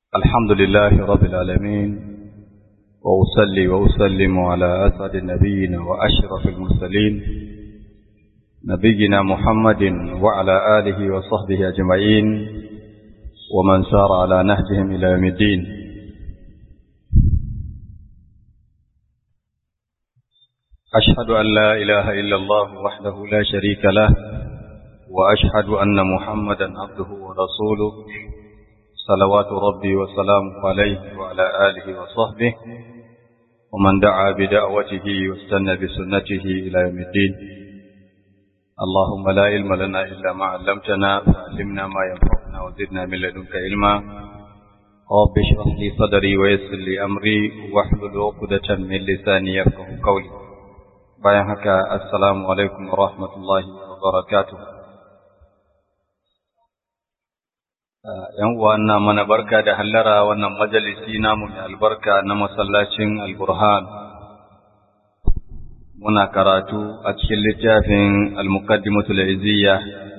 الحمد لله رب العالمين وأصلي وأسلم على أسعد النبيين وأشرف المرسلين نبينا محمد وعلى آله وصحبه أجمعين ومن سار على نهجهم إلى يوم الدين. أشهد أن لا إله إلا الله وحده لا شريك له وأشهد أن محمدا عبده ورسوله صلوات ربي وسلامه عليه وعلى آله وصحبه ومن دعا بدعوته واستنى بسنته إلى يوم الدين. اللهم لا علم لنا إلا ما علمتنا فعلمنا ما ينفعنا وزدنا من لدنك علما. رب اشرح لي صدري ويسر لي أمري واحلل عقدة من لساني يفقهوا قولي. bayan haka assalamu alaikum wa rahmatullahi wa barakatuh. ‘Yan uwa na mana barka da hallara wannan majalisi namu mai albarka na masallacin Al-Burhan. Muna karatu a cikin littafin Al-Muqaddimatul Izziya,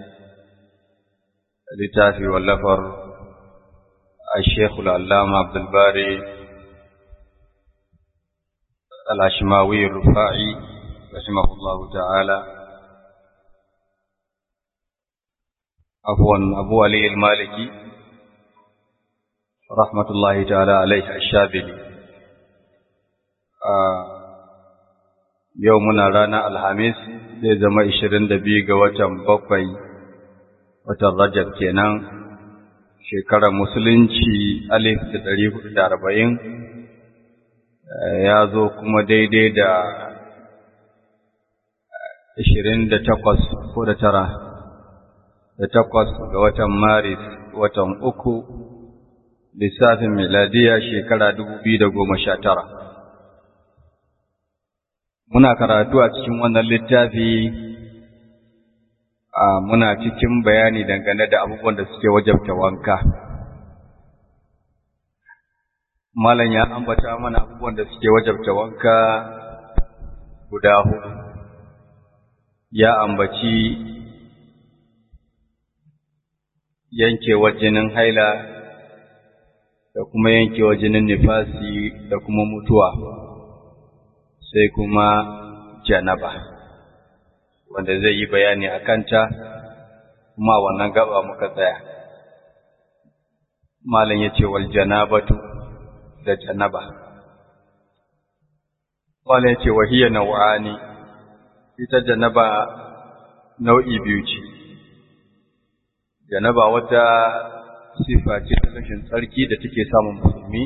littafi wallafar Al-Sheikh Al-Allama Abdul Bari Al-Ashmawi Rufa'i rahimahullahu ta'ala. Abu Ali al-Maliki rahmatullahi ta'ala alaihi ash-Shabili. Yau muna rana Alhamis, zai zama 22 ga watan bakwai, watan Rajab kenan, shekarar Musulunci 1440, ya zo kuma daidai da 28 ko da tara da takwas ga watan Maris, watan uku, lissafin miladiya shekara 2019. Muna karatu a cikin wannan littafi, muna cikin bayani dangane da abubuwan da suke wajabta wanka. Malam ya ambata mana abubuwan da suke wajabta wanka guda hudu. Ya ambaci yankewar jinin haila da kuma yankewar jinin nifasi da kuma mutuwa, sai kuma janaba wanda zai yi bayani a kanta, kuma wannan gaba muka tsaya. Malam ya ce wal janabatu da janaba. Malam ya ce wahiya nau'ani, ita janaba nau'i biyu ce. Janaba wata sifa ce ta rashin tsarki da take samun musulmi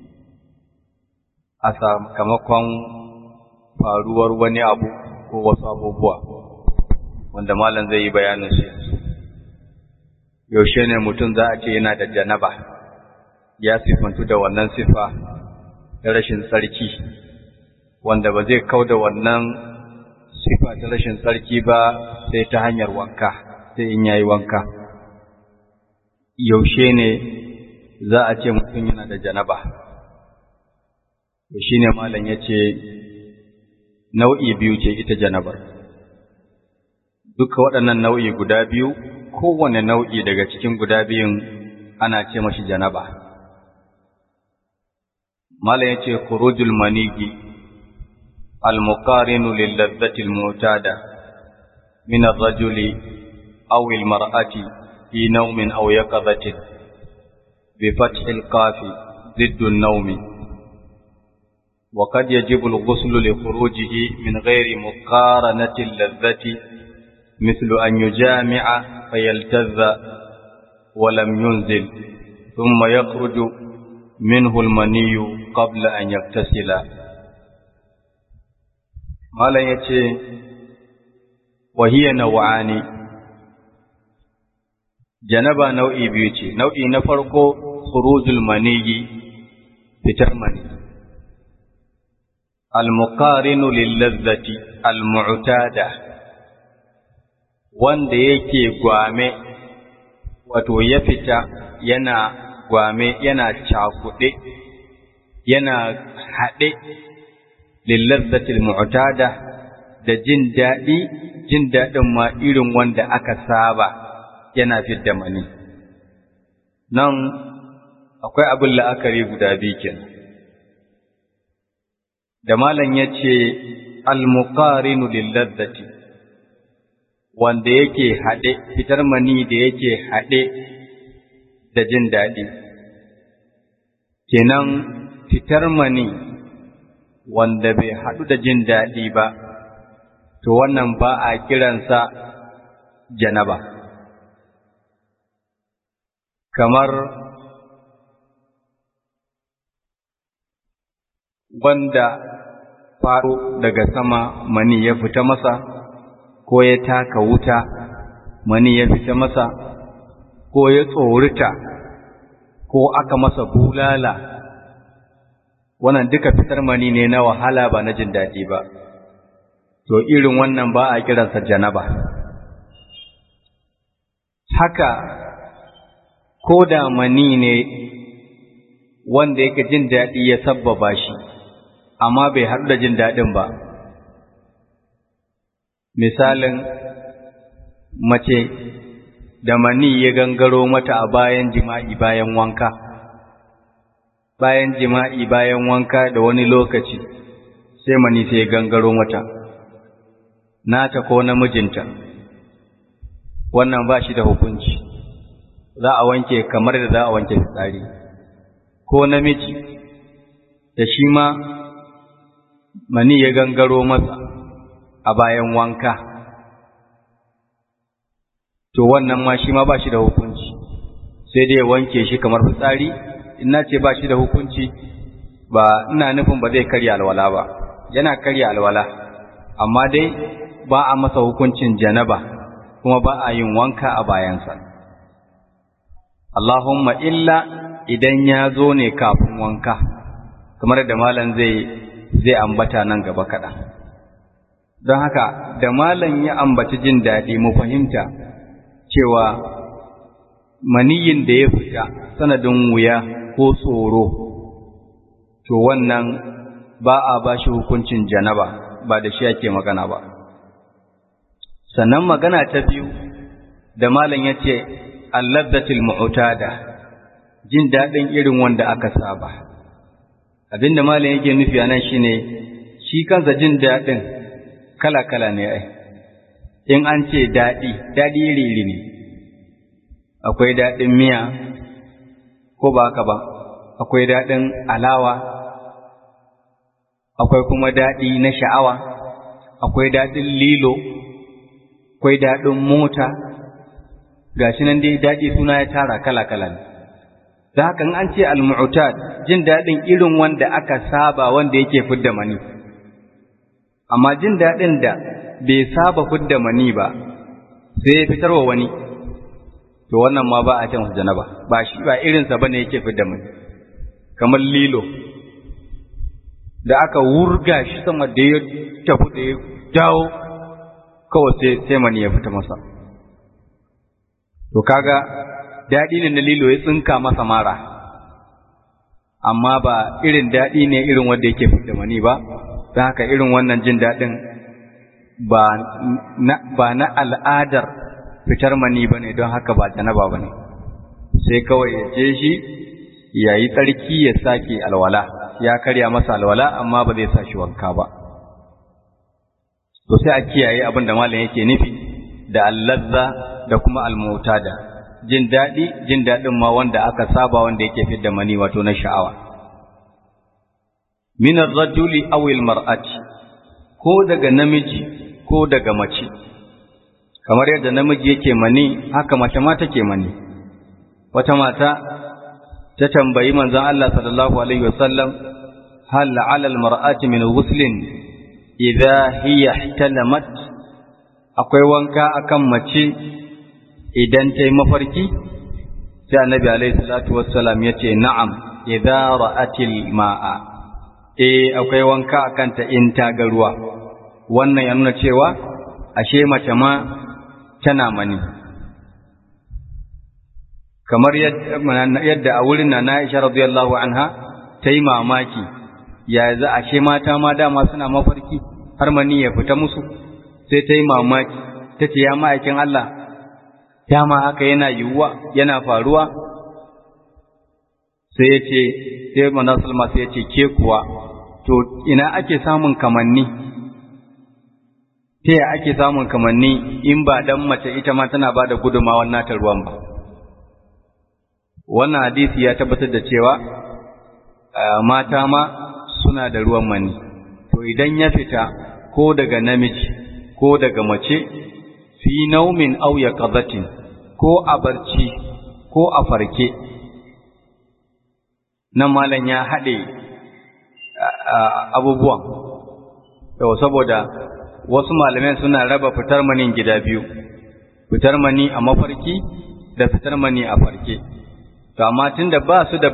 a sakamakon faruwar wani abu ko wasu abubuwa wanda malam zai yi bayanin su. Yaushe ne mutum za a ce yana da janaba, ya sifantu da wannan sifa ta rashin tsarki, wanda ba zai kau da wannan sifa ta rashin tsarki ba sai ta hanyar wanka, sai in yayi wanka. Yaushe ne za a ce mutum yana da janaba? To shine malam yace nau'i biyu ce ita janabar. Duka waɗannan nau'i guda biyu, kowane nau'i daga cikin guda biyun ana ce mashi janaba. Malam yace khurujul manigi al-muqarinu lil-ladhati al-mu'tada min ar-rajuli aw al-mar'ati في نوم أو يقظة بفتح القاف ضد النوم. وقد يجب الغسل لخروجه من غير مقارنة اللذة، مثل أن يجامع فيلتذ ولم ينزل ثم يخرج منه المني قبل أن يغتسل. ما لا يتي وهي نوعان. Janaba nau'i biyu ce. Nau'i na farko khurujul maniyyi, fitar mani, al-muqarinu lil-ladhati al-mu'tada, wanda yake gwame, wato ya fita yana gwame, yana cakuɗe, yana haɗe lil-ladhati al-mu'tada da jin daɗin ma irin wanda aka saba yana fidda mani. Nan akwai abin la'akari guda biyu kenan. Da malam ya ce al-muqarinu lil-ladzati, wanda yake haɗe, fitar mani da yake haɗe da jin daɗi. Kenan fitar mani wanda bai haɗu da jin daɗi ba, to wannan ba a kiransa janaba. Kamar wanda faɗo daga sama mani ya fita masa, ko ya taka wuta mani ya fita masa, ko ya tsorita, ko aka masa bulala, wannan duka fitar mani ne na wahala ba na jin daɗi ba. To irin wannan ba a kiransa janaba. Haka ko da mani ne wanda yake jin daɗi ya sabbaba shi, amma bai haɗu da jin daɗin ba. Misalin mace da mani ya gangaro mata a bayan jima'i bayan wanka, bayan jima'i bayan wanka da wani lokaci sai mani sai ya gangaro mata, nata ko namijinta, wannan ba shi da hukunci, za a wanke kamar da za a wanke fitsari. Ko namiji da shi ma mani ya gangaro masa a bayan wanka, to wannan ma shi ma ba shi da hukunci, sai dai ya wanke shi kamar fitsari. Ina ce ba shi da hukunci, ba ina nufin ba zai karya alwala ba, yana karya alwala, amma dai ba a masa hukuncin janaba, kuma ba a yin wanka a bayansa. Allahumma illa idan ya zo ne kafin wanka, kamar da malam zai ambata nan gaba kaɗan. Don haka da malam ya ambaci jin daɗi, mu fahimta cewa maniyin da ya fita sanadin wuya ko tsoro, to wannan ba a ba shi hukuncin janaba, ba da shi ake magana ba. Sannan magana ta biyu da malam ya ce al-ladzatul mu'tada, jin daɗin irin wanda aka saba. Abinda malam yake nufi anan shine shi kansa jin daɗin kala-kala ne ai. In an ce daɗi iri-iri ne. Akwai daɗin miya, ko ba haka ba, akwai daɗin alawa, akwai kuma daɗi na sha'awa, akwai daɗin lilo, akwai daɗin mota, gashi nan dai daɗi suna ya tara kala-kala ne. Da haka an ce al-mu'tad, jin daɗin irin wanda aka saba wanda yake fidda mani. Amma jin daɗin da bai saba fidda mani ba, sai ya fitarwa wani, to wannan ma ba a ce masa janaba, ba shi ba irinsa bane yake fidda mani. Kamar lilo da aka wurga shi sama da ya tafi da ya dawo, kawai sai mani ya fita masa. To kaga daɗi ne na lilo ya tsinka masa mara, amma ba irin daɗi ne irin wanda yake fidda mani ba. Don haka irin wannan jin daɗin ba na al'adar fitar mani ba ne, don haka ba janaba ba ne, sai kawai ya je shi ya yi tsarki ya sake alwala, ya karya masa alwala amma ba zai sa shi wanka ba. To sai a kiyaye abin da malam yake nufi da allazza da kuma almutada, jin daɗin ma wanda aka saba wanda yake fidda mani, wato na sha'awa. Min ar-rajuli aw al-mar'ati, ko daga namiji ko daga mace. Kamar yadda namiji yake mani, haka mace ma take mani. Wata mata ta tambayi manzon Allah sallallahu alaihi wasallam, hal 'ala al-mar'ati min ghuslin idha hiya ihtalamat, akwai wanka akan mace idan ta yi mafarki? Sai annabi alaihi salatu wassalam yace na'am idza ra'atil ma'a, akwai wanka akan ta in ta ga ruwa. Wannan ya nuna cewa ashe mace ma tana mani. Kamar yadda a wurin na Aisha radiyallahu anha ta yi mamaki, ya za ashe mata ma dama suna mafarki har mani ya fita musu, sai ta yi mamaki, ta ce ya ma'aikin Allah, dama haka yana yiwuwa, yana faruwa? sai manzon sallama sai ya ce ke kuwa to ina ake samun kamanni, ta ake samun kamanni in ba dan mace ita ma tana ba da gudunmawar nata ruwan ba. Wannan hadisi ya tabbatar da cewa mata ma suna da ruwan mani, to idan ya fita ko daga namiji ko daga mace fi naumin aw yaqazatin, ko a barci ko a farke, nan malam ya haɗe abubuwan. Yau saboda wasu malamai suna raba fitar manin gida biyu, fitar mani a mafarki da fitar mani a farke. To amma tunda ba su da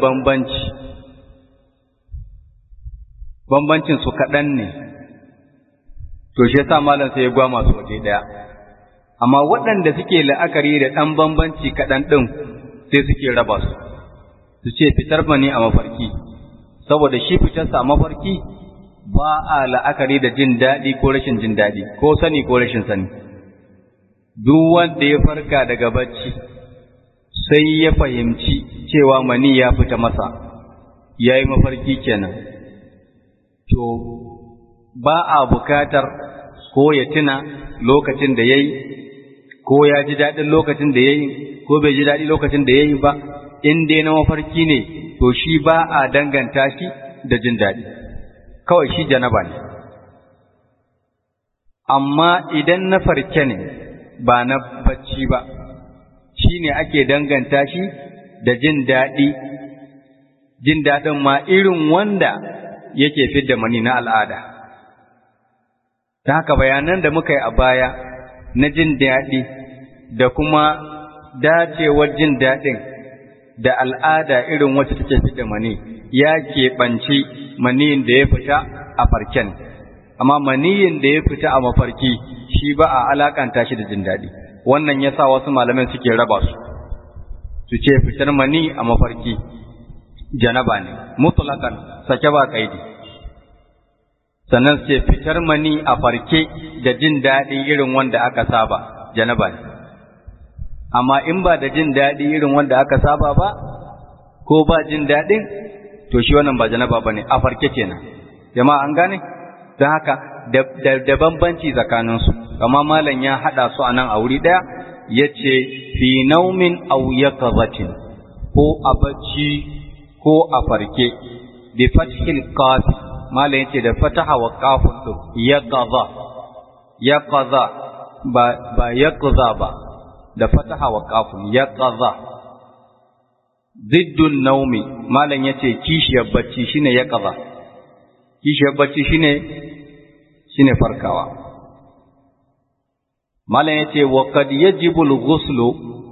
bambancin su kaɗan ne, to shi yasa malam sai ya gwama su waje ɗaya. Amma waɗanda suke la'akari da ɗan bambanci kaɗan ɗin sai suke raba su ce fitar mani a mafarki, saboda shi fitarsa a mafarki ba a la'akari da jin daɗi ko rashin jin daɗi, ko sani ko rashin sani. Duk wanda ya farka daga bacci sai ya fahimci cewa mani ya fita masa, ya yi mafarki kenan, to ba a bukatar ko ya tuna lokacin da ya yi, ko ya ji daɗin lokacin da ya yi, ko bai ji daɗi lokacin da ya yi ba. In dai na mafarki ne, to shi ba a danganta shi da jin daɗi, kawai shi janaba ne. Amma idan na farke ne ba na bacci ba, shi ne ake danganta shi da jin daɗi, jin daɗin ma irin wanda yake fidda mani na al'ada. Ta haka bayanan da muka yi a baya na jin daɗi da kuma dacewar jin daɗin da al'ada irin wacce take fidda mani ya keɓanci maniyin da ya fita a farken, amma maniyin da ya fita a mafarki shi ba a alakanta shi da jin daɗi. Wannan ya sa wasu malaman suke raba su ce fitar mani a mafarki janaba ne, mutlaqan sake ba kaidi. Sannan su ce fitar mani a farke da jin daɗi irin wanda aka saba janaba ne. Amma in ba da jin daɗi irin wanda aka saba ba, ko ba jin daɗin, to shi wannan ba janaba ba ne, a farke kenan. Jama'a an gane? Don haka da bambanci tsakaninsu, amma malam ya haɗa su a nan a wuri ɗaya, ya ce fi naumin aw yaqazatin, ko a bacci ko a farke, bi fathil qaf, malam yace da fataha wa qafun yaqaza ba yaqza ba, da fataha wa qafun yaqaza. Ziddun naumi, malam yace kishiyar bacci shine yaqaza, kishiyar bacci shine farkawa. Malam yace wa qad yajibu al-ghuslu,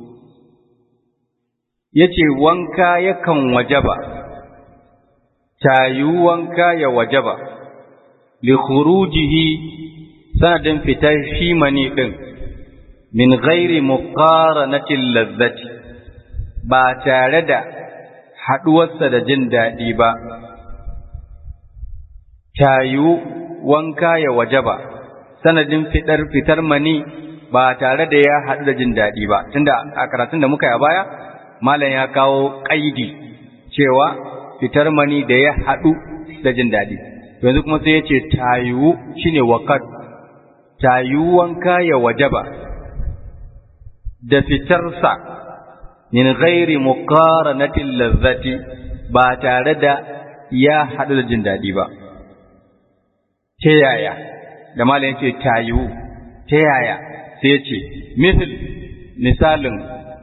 yace wanka yakan wajaba, tayu wanka ya wajaba, li khurujihi sanadin fitar shi mani din, min ghairi muqaranatil lazzati, ba tare da haduwarsa da jin daɗi ba. Tayu wanka ya wajaba sanadin fitar mani ba tare da ya haɗu da jin daɗi ba, tunda a karatun da muka yi a baya malam ya kawo ƙaidi cewa fitar mani da ya haɗu da jin daɗi. Yanzu kuma sai ya ce tayu shine waqad, tayu wanka ya wajaba da fitarsa min ghairi muqaranatil lazzati, ba tare da ya haɗu da jin daɗi ba. Ta yaya? Da malam yace tayu, ta yaya? Sai yace misalin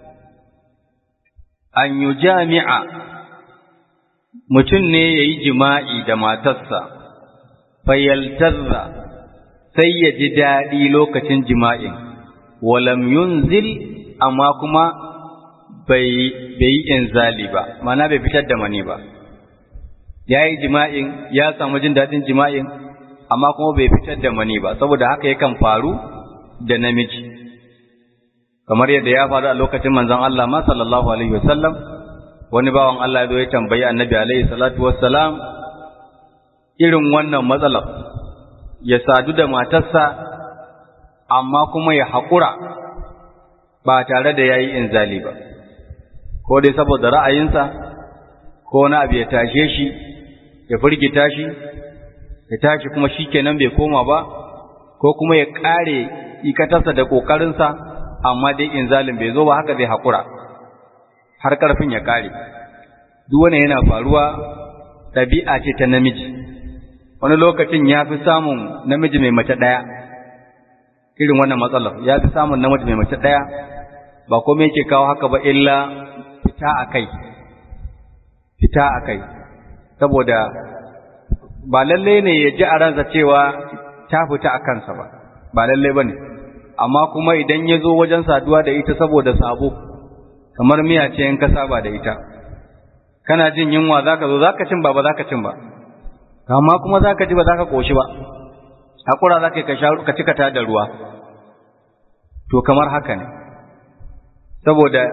an yujami'a, mutum ne yayi jima'i da matarsa, fayaltazza, sai ya ji daɗi lokacin jima'in, walam yunzil, amma kuma bai yi inzali ba, mana bai fitar da mani ba. Ya yi jima'in, ya samu jin daɗin jima'in, amma kuma bai fitar da mani ba, saboda haka yakan faru da namiji. Kamar yadda ya faru a lokacin manzon Allah ma sallallahu alaihi wasallam, wani bawan Allah ya tambayi annabi alaihi salatu wassalam irin wannan matsalar, ya sadu da matarsa amma kuma ya haƙura ba tare da ya yi inzali ba, ko dai saboda ra'ayinsa ko wani abu ya tashe shi ya firgita shi ya tashi kuma shikenan bai koma ba, ko kuma ya kare ikatarsa da kokarinsa amma dai inzalin bai zo ba, haka zai hakura har karfin ya kare. Duk wannan yana faruwa, ɗabi'a ce ta namiji. Wani lokacin ya fi samun namiji mai mace ɗaya irin wannan matsalar, ya fi samun namiji mai mace ɗaya, ba komai yake kawo haka ba illa fita a kai, saboda ba lalle ne ya ji a ransa cewa ta fita a kansa ba lalle ba ne, amma kuma idan ya zo wajen saduwa da ita saboda sabo, kamar miya ce in ka saba da ita, kana jin yunwa za ka zo za ka cin ba za ka cin ba, amma kuma za ka ji ba za ka ƙoshi ba, haƙura za ka cika da ruwa. To kamar haka ne, saboda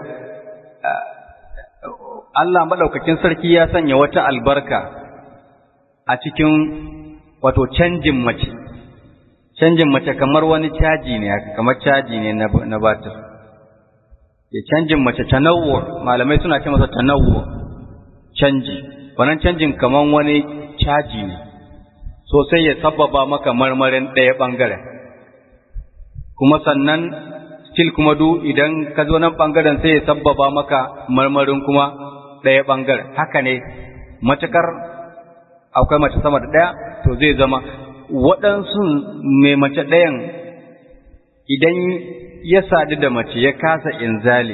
Allah maɗaukakin sarki ya sanya wata albarka a cikin wato canjin mace. Canjin mace kamar wani caji ne, kamar caji ne na batir. Ya canjin mace tanawwu, malamai suna ce masa tanawwu, canji. Wannan canjin kamar wani caji ne, sosai ya sababa maka marmarin ɗaya ɓangaren. Kuma sannan still kuma idan ka zo nan ɓangaren sai ya sababa maka marmarin kuma ɗaya ɓangaren. Haka ne, matukar akwai mace sama da ɗaya, to zai zama waɗansu mai mace ɗayan idan ya sadu da mace ya kasa inzali,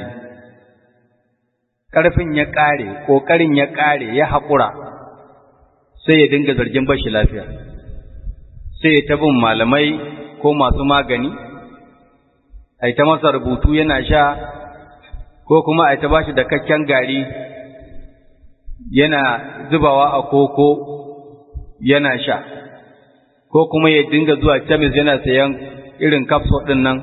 ƙarfin ya ƙare, ƙoƙarin ya ƙare, ya haƙura, sai ya dinga zargin bashi lafiya, sai ya ta bin malamai ko masu magani, a ta masa rubutu yana sha, ko kuma a ta bashi da kakken gari yana zubawa a koko yana sha, ko kuma ya dinga zuwa kemis yana sayan irin capsule ɗin nan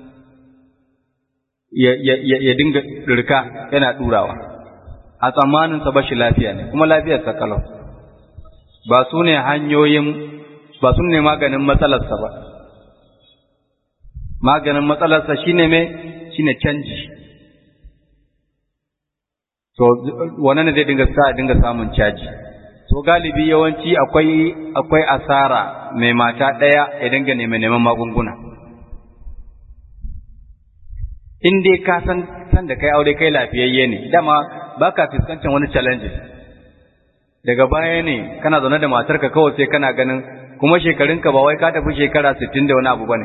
ya dinga ɗirka yana ɗurawa, a tsammaninsa bashi lafiya ne, kuma lafiyarsa kalau. Ba su ne maganin matsalarsa ba. Maganin matsalarsa shine shine canji. To wannan ne zai dinga samun caji. To galibi yawanci akwai asara mai mata ɗaya ya dinga neman magunguna. In dai ka san da kai aure kai lafiyayye ne, dama baka fuskantar wani challenge. Daga baya ne kana zaune da matarka kawai sai kana ganin kuma shekarunka ba wai ka tafi shekara 60 da wani abu bane.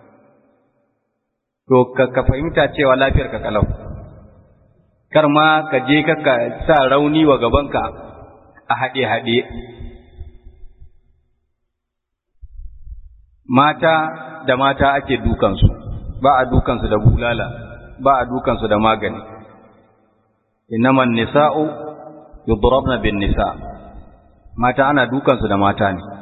To ka fahimta cewa lafiyarka kalau. Kar ma ka je ka sa rauni wa gabanka a haɗe-haɗe. Mata da mata ake dukansu, ba a dukansu da bulala, ba a dukansu da magani. Innaman nisa'u yudrabna bin nisa, mata ana dukansu da mata ne.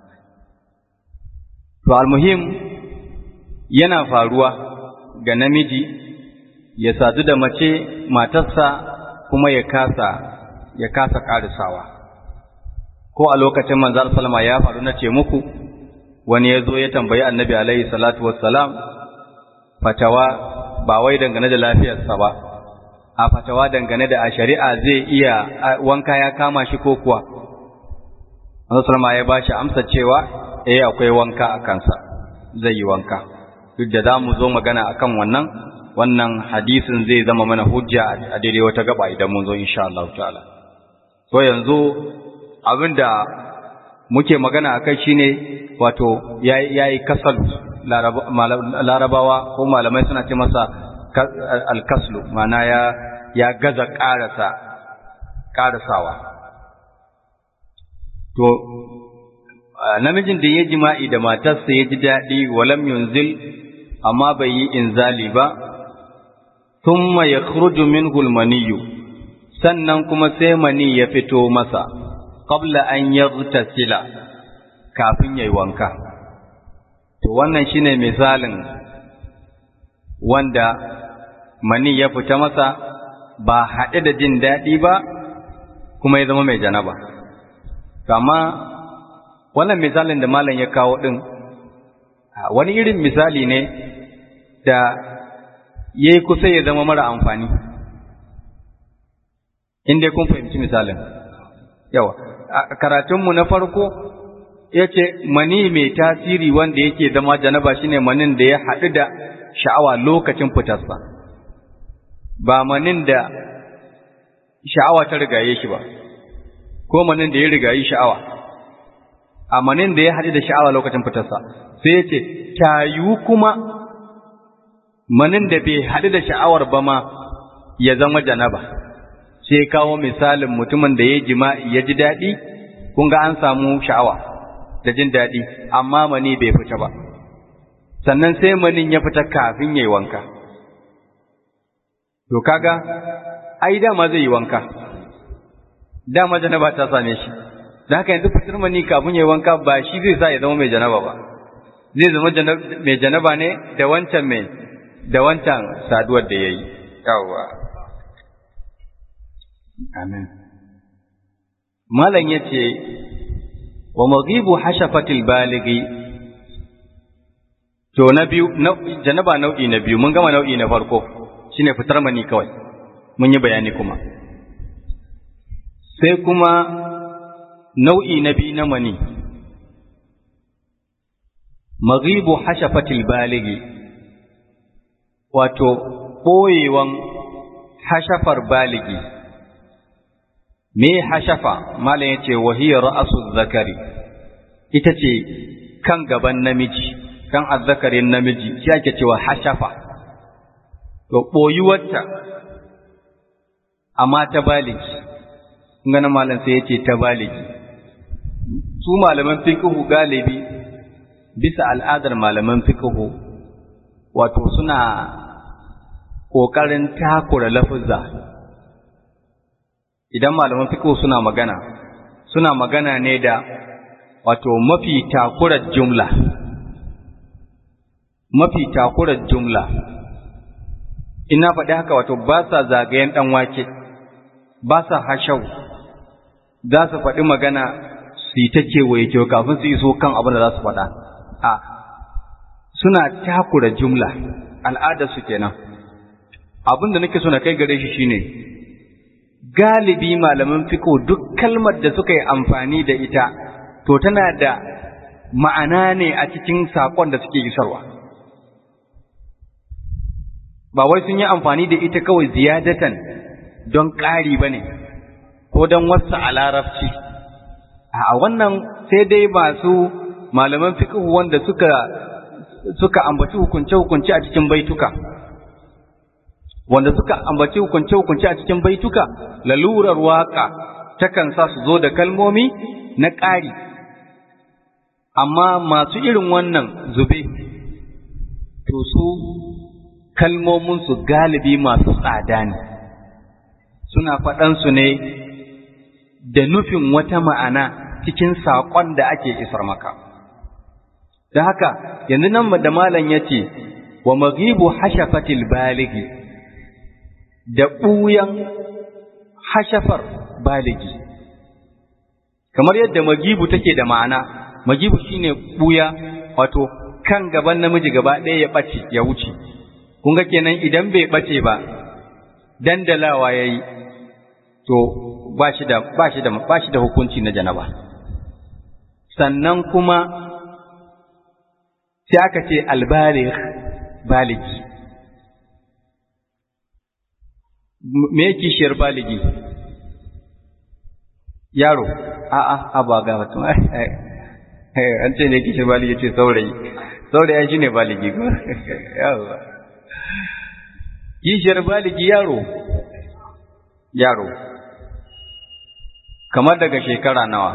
To almuhim yana faruwa ga namiji ya sadu da matarsa kuma ya kasa karisawa. Ko a lokacin manzar salama ya faru, na ce muku, wani ya zo ya tambayi annabi alaihi salatu wassalam fatawa, ba wai dangane da lafiyarsa ba, a fatawa dangane da a shari'a zai iya wanka ya kama shi ko kuwa. Manzar salama ya ba shi amsa cewa akwai wanka a kansa, zai yi wanka. Duk da za mu zo magana akan wannan hadisin zai zama mana hujja a daidai wata gaba idan mun zo insha Allah ta'ala. So yanzu abinda muke magana akai shine wato yayi kasalu, larabawa ko malamai suna ce masa al-kaslu, ma'ana ya gaza karasawa. To namijin da ya jima'i da matarsa ya ji daɗi, walam yunzil, amma bai yi inzali ba, thumma yakhruju minhu al-maniyyu, sannan kuma sai mani ya fito masa, qabla an yaghtasila, kafin yayi wanka. To wannan shine misalin wanda mani ya fita masa ba haɗe da jin daɗi ba kuma ya zama mai janaba. Amma wannan misalin da malam ya kawo ɗin wani irin misali ne da ya yi kusa ya zama mara amfani, inda kun fahimci misalin. yawa karatunmu na farko yace mani mai tasiri wanda yake zama janaba shine manin da ya haɗu da sha'awa lokacin fitarsa, ba manin da sha'awa ta rigaye shi ba, ko manin da ya rigayi sha'awa, a manin da ya haɗu da sha'awa lokacin fitarsa. Sai yace tayu kuma manin da bai haɗu da sha'awar ba ma ya zama janaba. Sai kawo misalin mutumin da ya jima'i ya ji daɗi, kun ga an samu sha'awa da jin daɗi, amma mani bai fita ba, sannan sai manin ya fita kafin ya yi wanka. To kaga, ai dama zai yi wanka, dama janaba ta same shi, da haka yanzu fitar mani kafin ya yi wanka ba shi zai sa ya zama mai janaba ba, zai zama mai janaba ne da wancan saduwar da ya yi. Yawwa. Amin. Malam ya ce, wa maghibu hashafatil baligi, to na biyu, janaba nau'i na biyu, mun gama nau'i na farko, shine fitar mani kawai, mun yi bayani kuma. Sai kuma nau'i na biyu na mani, maghibu hashafatil baligi, wato ɓoyewan hashafar baligi. Me hashafa? Malam ya ce wahiyar ra'asu zakari, ita ce kan gaban namiji, kan azzakarin namiji, shi ake cewa hashafa. To ɓoyuwarta, amma ta baligi, ganin malam sai ya ce ta baligi. Su malaman fiqhu galibi, bisa al'adar malaman fiqhu, wato suna ƙoƙarin takura lafuzza. Idan malaman fiqh suna magana ne da wato mafi takurar jumla. Ina faɗi haka wato ba sa zagayen ɗan wake, ba sa hashau, za su faɗi magana su yi ta kewaye kafin su iso kan abin da za su faɗa. Suna takura jumla, al'adarsu kenan. Abin da nake so na kai gare shi shine, galibi malaman fiqh duk kalmar da suka yi amfani da ita to tana da ma'ana ne a cikin sakon da suke isarwa, ba wai sun yi amfani da ita kawai ziyadatan don ƙari bane ko don wasu a larabci. A wannan sai dai masu malaman fiqh wanda suka ambaci hukunce a cikin baituka, a cikin baituka, lalurar waka takan sa su zo da kalmomi na ƙari, amma masu irin wannan zube to su kalmominsu galibi masu tsada ne, suna faɗansu ne da nufin wata ma'ana cikin saƙon da ake isar maka. Da haka yanzu nan da malam ya ce wa maghibu hashafatil baligi, da ɓuyan hashafar baligi, kamar yadda magibu take da ma'ana. Magibu shine ɓuya, wato kan gaban namiji gaba ɗaya ya ɓace ya wuce. Kun ga kenan idan bai ɓace ba, dandalawa yayi, to ba shi da hukunci na janaba. Sannan kuma sai aka ce albaligh, baligi. Me kishiyar baligi? Yaro. A'a, ba ga mutum. An ce ne kishiyar baligi, ce saurayi. Saurayi shine baligi ko? Yawa. Kishiyar baligi yaro. Kamar daga shekara nawa?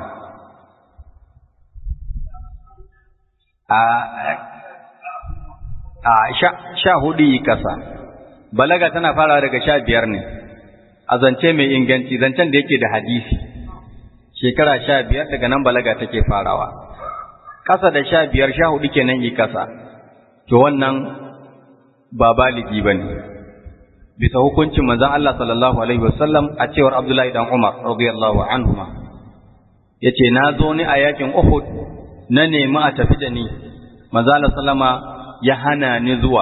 Sha hudu yi kasa. Balaga tana fara daga 15 ne, a zance mai inganci, zancen da yake da hadisi. Shekara 15 daga nan balaga take farawa. Kasa da 15, 14 kenan yi kasa. To wannan ba baligi bane. Bisa hukuncin manzon Allah sallallahu alaihi wasallam, a cewar Abdullahi dan Umar radiyallahu anhuma, yace na zo ni a yakin Uhud, na nemi a tafi da ni, manzon Allah sallama ya hana ni zuwa,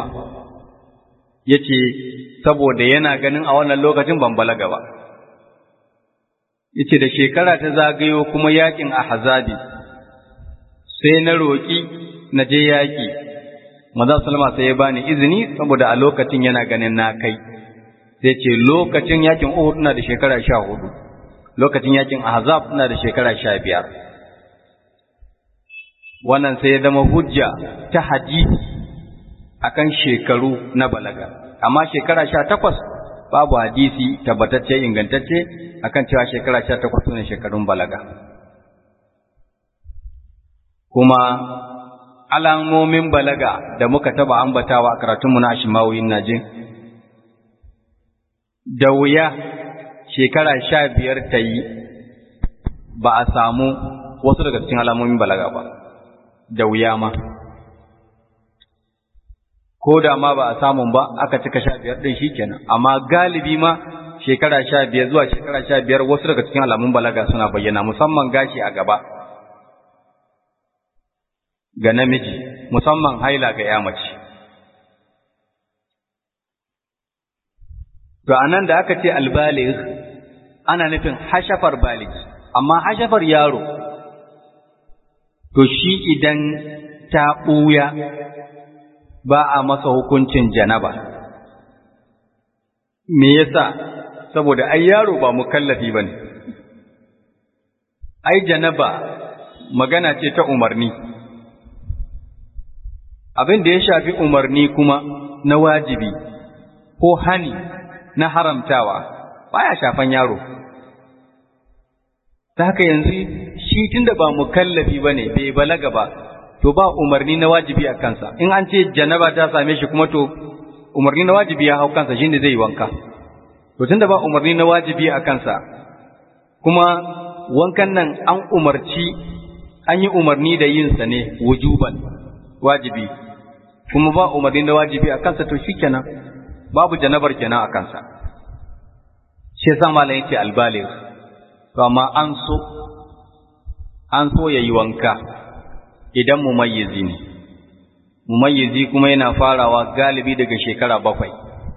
yace saboda yana ganin a wannan lokacin ban balaga ba. yace da shekara ta zagayo kuma yakin ahzabi sai na roki na je yaki manzo sallama sai ya bani izini saboda a lokacin yana ganin na kai sai ce lokacin yakin Uhud ina da shekara 14 lokacin yakin ahzab ina da shekara 15 wannan sai ya zama hujja ta hadisi akan shekaru na balaga amma shekara 18 babu hadisi tabbatacce ingantacce akan cewa shekara 18 ne shekarun balaga kuma alamomin balaga da muka taba ambatawa a karatunmu na Ashmawi naje da wuya shekara 15 ta yi ba a samu wasu daga cikin alamomin balaga ba da wuya ma ko da ma ba a samu ba aka cika 15 din shikenan amma galibi ma shekara 15 zuwa shekara 15 wasu daga cikin alamun balaga suna bayyana musamman gashi a gaba ga namiji musamman haila ga ya mace to anan da aka ce albaligh ana nufin hashafar baligi amma hashafar yaro to shi idan ta ɓuya ba a masa hukuncin janaba me yasa saboda ai yaro ba mukallafi bane ai janaba magana ce ta umarni abin da ya shafi umarni kuma na wajibi ko hani na haramtawa baya shafan yaro ta haka yanzu shi tunda ba mukallafi bane bai balaga ba to ba umarni na wajibi a kansa in an ce janaba ta same shi kuma to umarni na wajibi ya hau kansa shine zai yi wanka to tunda ba umarni na wajibi a kansa kuma wankan nan an yi umarni da yin sa ne wujuban wajibi kuma ba umarni na wajibi a kansa to shikenan babu janabar kenan a kansa shi yasa malamin yace albaligh to amma an so yayi wanka idan mumayyizi ne mumayyizi kuma yana farawa galibi daga shekara 7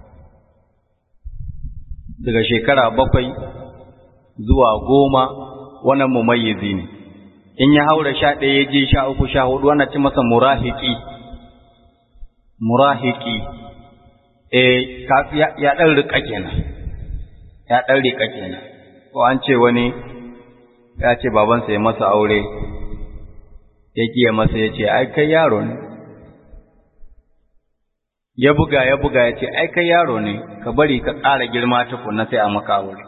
daga shekara 7 zuwa 10 wannan mumayyizi ne in ya haura 11 ya je 13 14 wannan ce masa murahiki ya dan rika kenan ko an ce wani ya ce babansa ya masa aure ya kiya masa ya ce ai kai yaro ne ya buga ya ce ai kai yaro ne ka bari ka ƙara girma tukunna sai a maka aure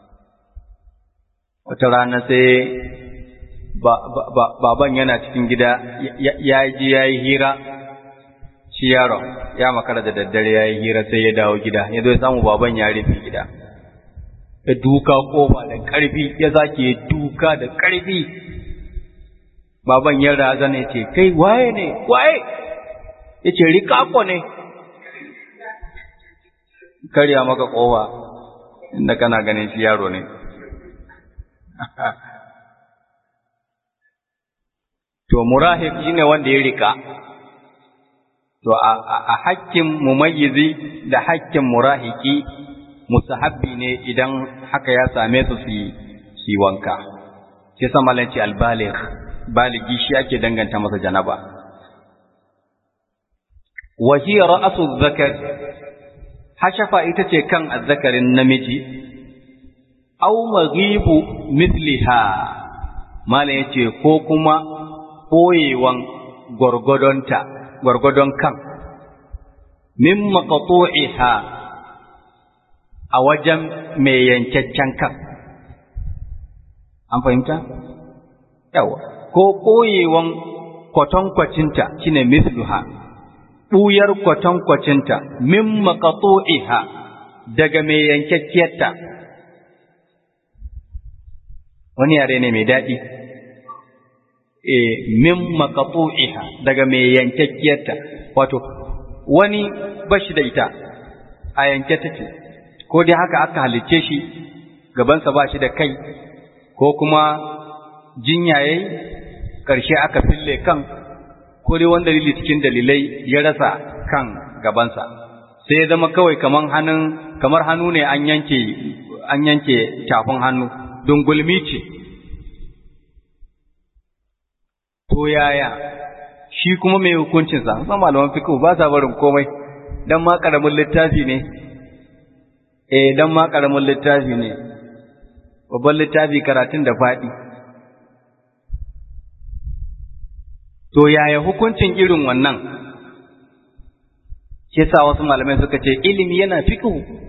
wata rana sai baban yana cikin gida ya yi hira shi yaron ya makara da daddare ya yi hira sai ya dawo gida ya zo ya samu baban ya rufe gida ya duka kofa da ƙarfi ya zaki duka da ƙarfi baban ya razana ya ce kai waye ne ya ce rikako ne karya maka kofa inda kana ganin shi yaro ne to murahib shine wanda ya rika to a hakkin mumayyizi da hakkin murahiki musahabbi ne idan haka ya same su su wanka sai sa malanci albaligh baligi shi ake danganta masa janaba wa hiya ra'su dhakar hashafa ita ce kan azzakarin namiji aw maghibu mithliha mala yace ko kuma boyewan gwargwadon kan min maqtu'iha a wajen mai yankaccen kan an fahimta yawa ko koyewan kwatankwacinta shine mithluha buyar kwatankwacinta min maqtu'iha daga mai yankakkiyarta wani yare ne mai daɗi min maqtu'iha daga mai yankakkiyarta wato wani bashi da ita a yanke take ko dai haka aka halicce shi gabansa ba shi da kai ko kuma jinya yayi ƙarshe aka fille kan ko dai wani dalili cikin dalilai ya rasa kan gabansa sai ya zama kawai kamar hannu ne an yanke tafin hannu dungulmi ce. To yaya shi kuma mai hukuncinsa, san malaman fiqh ba sa barin komai, dan ma karamin littafi ne, dan ma karamin littafi ne, babban littafi karatun da faɗi. To yaya hukuncin irin wannan? Shi sa wasu malamai suka ce ilimi yana fiqh,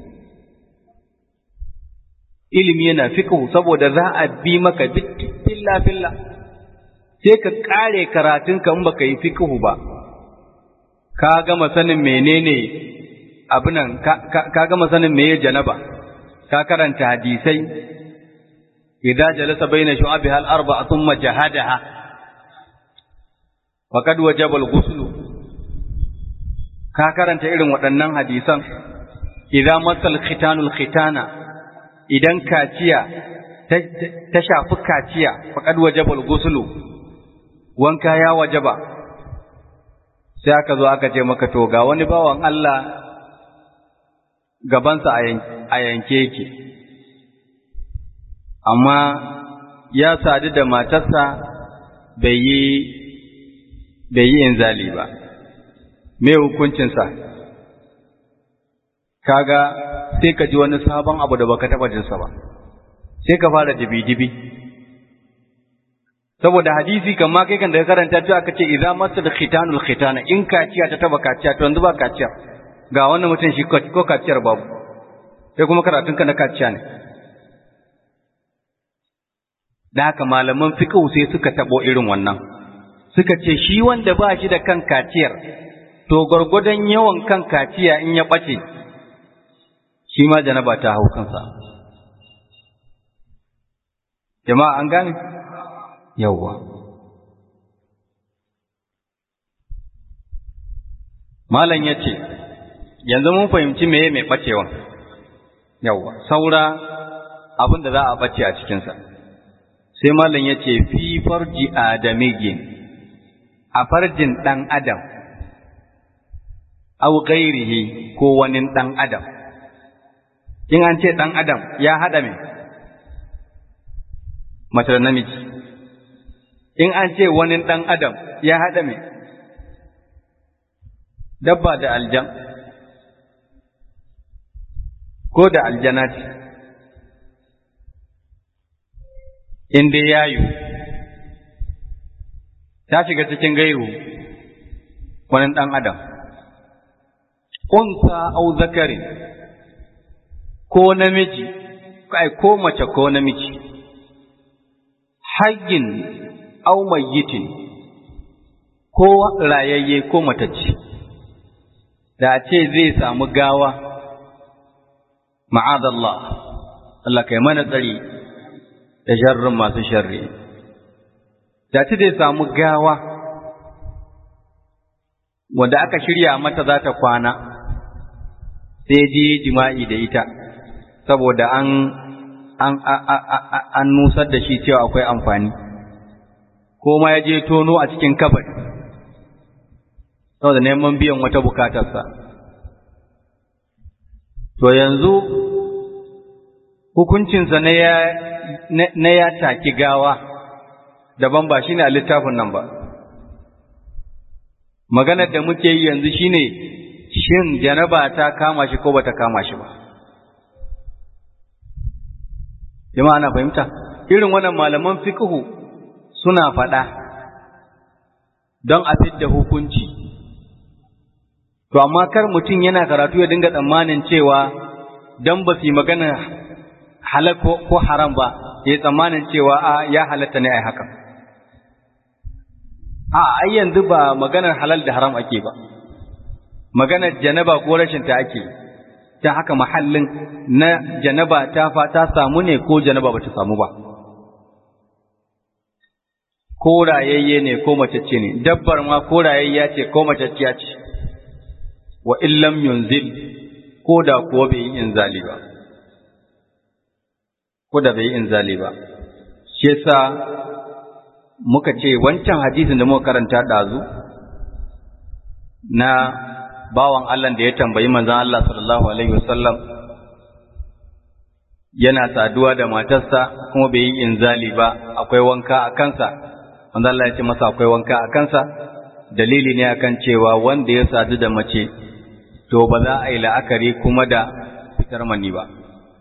ilimi yana fiqh saboda za a bi maka duk filla sai ka kare karatunka in baka yi fiqh ba, ka gama sanin menene abinan, ka gama sanin meye janaba, ka karanta hadisai, idza jalasa baina shu'abiha al-arba'a thumma jahadaha faqad wajaba al-ghusl, ka karanta irin waɗannan hadisan, idza masal khitanul khitana, idan kaciya ta shafi kaciya faqad wajaba al-ghusl, wanka ya wajaba. Sai aka zo aka ce maka to ga wani bawan Allah gabansa a yanke yake, amma ya sadu da matarsa bai yi inzali ba, me hukuncinsa? Kaga sai ka ji wani sabon abu da baka taba jinsa ba, sai ka fara dibi-dibi. Saboda hadisi kamar kai kan da karanta ta aka ce idza masal khitanul khitana, in kaciya ta taba kaciya to yanzu ba kaciya, ga wannan mutum shi ko kaciyar babu, sai kuma karatun ka na kaciya ne. Da haka malaman fiqh sai suka tabo irin wannan, suka ce shi wanda ba shi da kan kaciyar, to gwargwadon yawan kan kaciya in ya bace shi ma janaba ta hau kansa. Jama'a an gane? Yawwa. Malam ya ce, yanzu mun fahimci meye mai ɓacewa, yawwa, saura abin da za a ɓace a cikinsa. Sai malam ya ce, fi farji adamigin, a farjin ɗan adam, au gairihi ko wani ɗan adam. In an ce ɗan adam ya haɗa me? Mace da namiji. In an ce wani ɗan adam ya haɗa me? Dabba da aljan, ko da aljana ce, in dai yayu ta shiga cikin gairu wani ɗan adam, unsa au zakari, ko namiji, ko mace ko namiji, hayyin au mayyitin, ko rayayye ko matacce, da ce zai samu gawa, ma'adallah, Allah kai mana tsari da sharrin masu sharri, da ce zai samu gawa wanda aka shirya mata za ta kwana, sai je jima'i da ita, saboda an nusar da shi cewa akwai amfani, ko ma ya je tono a cikin kabari saboda neman biyan wata bukatarsa. To yanzu hukuncinsa na ya taki gawa daban, ba shine a littafin nan ba. Maganar da muke yi yanzu shine shin janaba ta kama shi ko bata kama shi ba. Jama'a na fahimta? Irin wannan malaman fiqhu suna faɗa don a fidda hukunci. To amma kar mutum yana karatu ya dinga tsammanin cewa don ba su yi magana halal ko haram ba, ya tsammanin cewa ya halatta ne ai haka. Ai yanzu ba maganar halal da haram ake ba, maganar janaba ko rashin ta ake. Ta haka mahallin na janaba ta samu ne ko janaba ba ta samu ba. Ko rayayye ne ko matacce ne, dabbar ma ko rayayya ce ko matacciya ce, wa illam yunzil, ko da kuwa bai yi inzali ba, ko da bai yi inzali ba. Shi yasa muka ce wancan hadisin da muka karanta ɗazu na bawan Allah da ya tambayi manzon Allah sallallahu alaihi wasallam yana saduwa da matarsa kuma bai yi inzali ba, akwai wanka a kansa. Manzo Allah ya ce masa akwai wanka a kansa, dalili ne akan cewa wanda ya sadu da mace to ba za a yi la'akari kuma da fitar mani ba.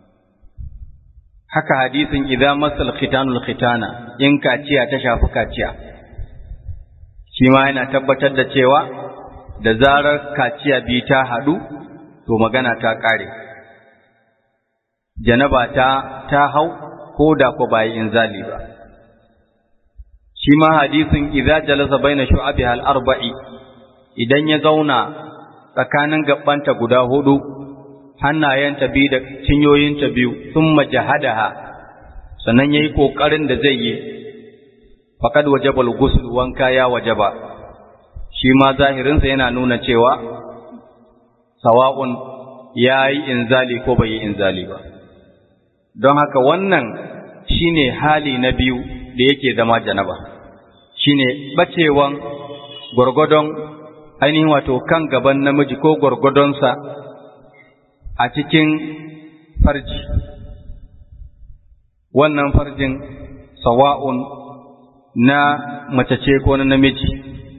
Haka hadisin idza masal khitanul khitana, in kaciya ta shafi kaciya, shi ma yana tabbatar da cewa da zarar kaciya biyu ta haɗu to magana ta ƙare, janaba ta hau ko da ko bai inzali ba. Shi ma hadisin idza jalasa baina shu'abiha al-arba'i, idan ya zauna tsakanin gabbanta guda hudu, hannayenta biyu da cinyoyinta biyu, thumma jahadaha, sannan yayi kokarin da zai yi, faqad wajaba al-ghusl, wanka ya wajaba. Shi ma zahirinsa yana nuna cewa sawa'un yayi inzali ko bai yi inzali ba. Don haka wannan shine hali na biyu da yake zama janaba, shine bacewan gwargwadon ainihin wato kan gaban namiji ko gwargwadonsa a cikin farji. Wannan farjin sawa'un na mace ce ko na namiji,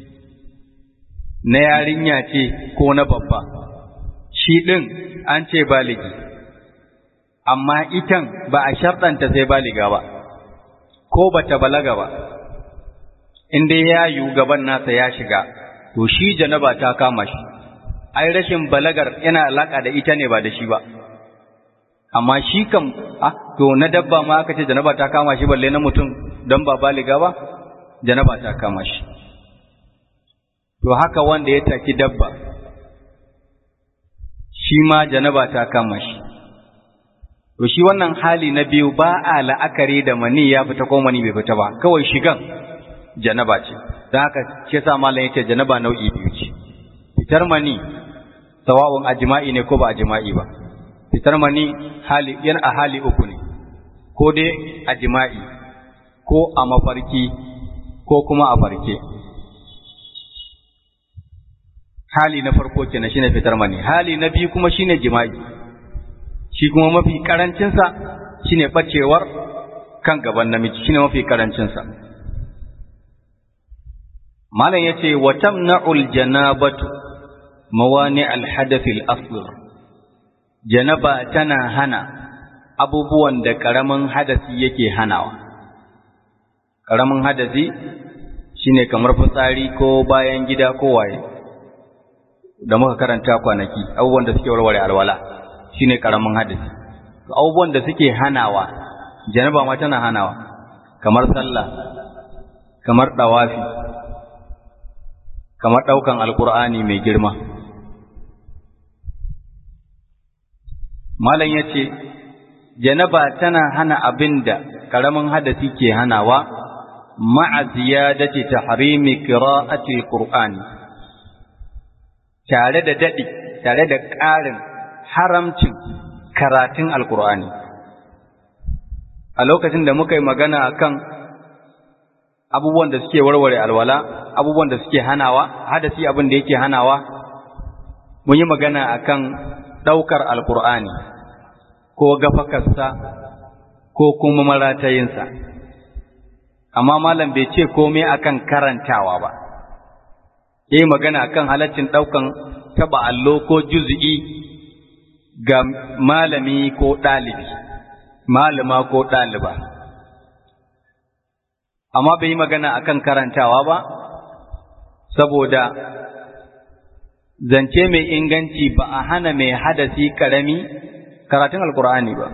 na yarinya ce ko na babba, shi ɗin an ce baligi, amma itan ba a sharɗanta sai baliga ba, ko ba ta balaga ba, inda ya yiwu gaban nasa ya shiga, to shi janaba ta kama shi. Ai rashin balagar yana alaƙa da ita ne ba da shi ba, amma shi kam to na dabba ma aka ce janaba ta kama shi, balle na mutum don ba baliga ba, janaba ta kama shi. To haka wanda ya taki dabba, shi ma janaba ta kama shi. To shi wannan hali na biyu ba a la'akari da mani ya fita ko mani bai fita ba, kawai shigan janaba ce. Don haka shi yasa malam yace janaba nau'i biyu ce. Fitar mani sawa'un a jima'i ne ko ba a jima'i ba. Fitar mani yana a hali uku ne, ko dai a jima'i, ko a mafarki, ko kuma a farke. Hali na farko kenan shine fitar mani. Hali na biyu kuma shine jima'i. Shi kuma mafi karancinsa shine bacewar kan gaban namiji, shine mafi karancinsa. Malam yace wa tamna'ul janabatu mawani al-hadath al-asghar. Janaba tana hana abubuwan da karamin hadasi yake hanawa. Karamin hadasi shine kamar fitsari ko bayan gida ko waye, da muka karanta kwanaki, abubuwan da suke warware alwala shine karamin hadisi. Abubuwan da suke hanawa janaba ma tana hanawa, kamar sallah, kamar dawafi, kamar daukan alqur'ani mai girma. Malam yace janaba tana hana abinda karamin hadisi ke hanawa, ma'a ziyadati tahrimi qira'ati alqur'ani, tare da ƙarin haramcin karatun alkur'ani. A lokacin da muka yi magana akan abubuwan da suke warware alwala, abubuwan da suke hanawa, hadasi abin da yake hanawa, mun yi magana akan ɗaukar alkur'ani ko gafakarsa ko kuma maratayinsa. Amma malam bai ce komai akan karantawa ba. Yi magana akan halaccin ɗaukan taɓa allo ko juz'i ga malami ko ɗalibi, malama ko ɗaliba. Amma bai yi magana akan karantawa ba, saboda zance mai inganci ba a hana mai hadasi ƙarami karatun alkur'ani ba.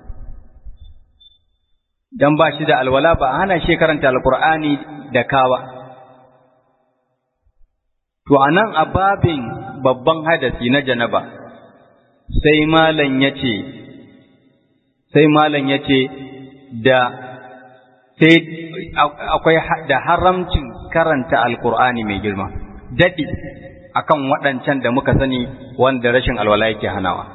Dan ba shi da alwala ba a hana shi karanta alkur'ani da kawa. To anan a babin babban hadasi na janaba sai malam yace da sai akwai da haramcin karanta alkur'ani mai girma, dadi akan waɗancan da muka sani wanda rashin alwala yake hanawa.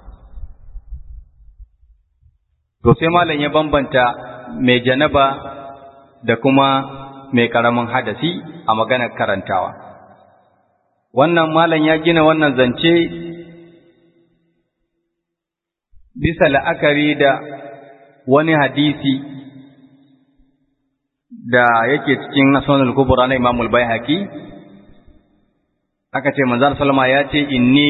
To sai malam ya bambanta mai janaba da kuma mai karamin hadasi a maganar karantawa. Wannan malam ya gina wannan zance bisa la'akari da wani hadisi da yake cikin Sunan al-Kubra na Imam al-Baihaqi, aka ce manzon sallama ya ce inni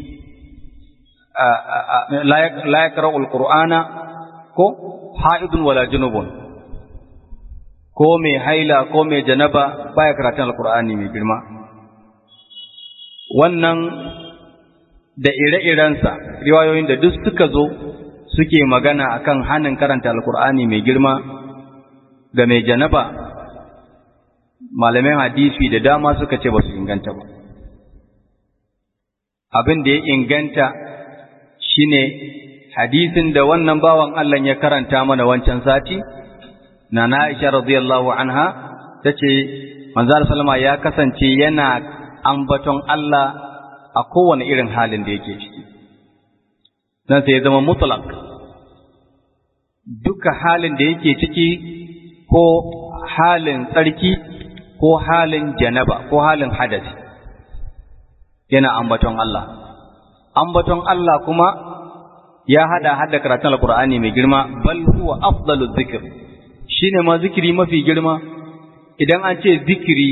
la yaqra'u al-Qur'ana ko haidun wala junubun, ko mai haila ko mai janaba baya karatun al-Qur'ani mai girma. Wannan da ire-irensa riwayoyin da duk suka zo suke magana akan hanin karanta al-Qur'ani mai girma ga mai janaba, malaman hadisi da dama suka ce ba su inganta ba. Abin da ya inganta shine hadisin da wannan bawan Allah ya karanta mana wancan sati, na Aisha radiyallahu anha tace manzo sallama ya kasance yana ambaton Allah a kowane irin halin da yake ciki. Dan sai ya zama mutlaq, duka halin da yake ciki, ko halin tsarki ko halin janaba ko halin hadasi, yana ambaton Allah. Ambaton Allah kuma ya hada karatun alqur'ani mai girma, bal huwa afdalu dhikr, shine ma zikiri mafi girma. Idan an ce zikiri,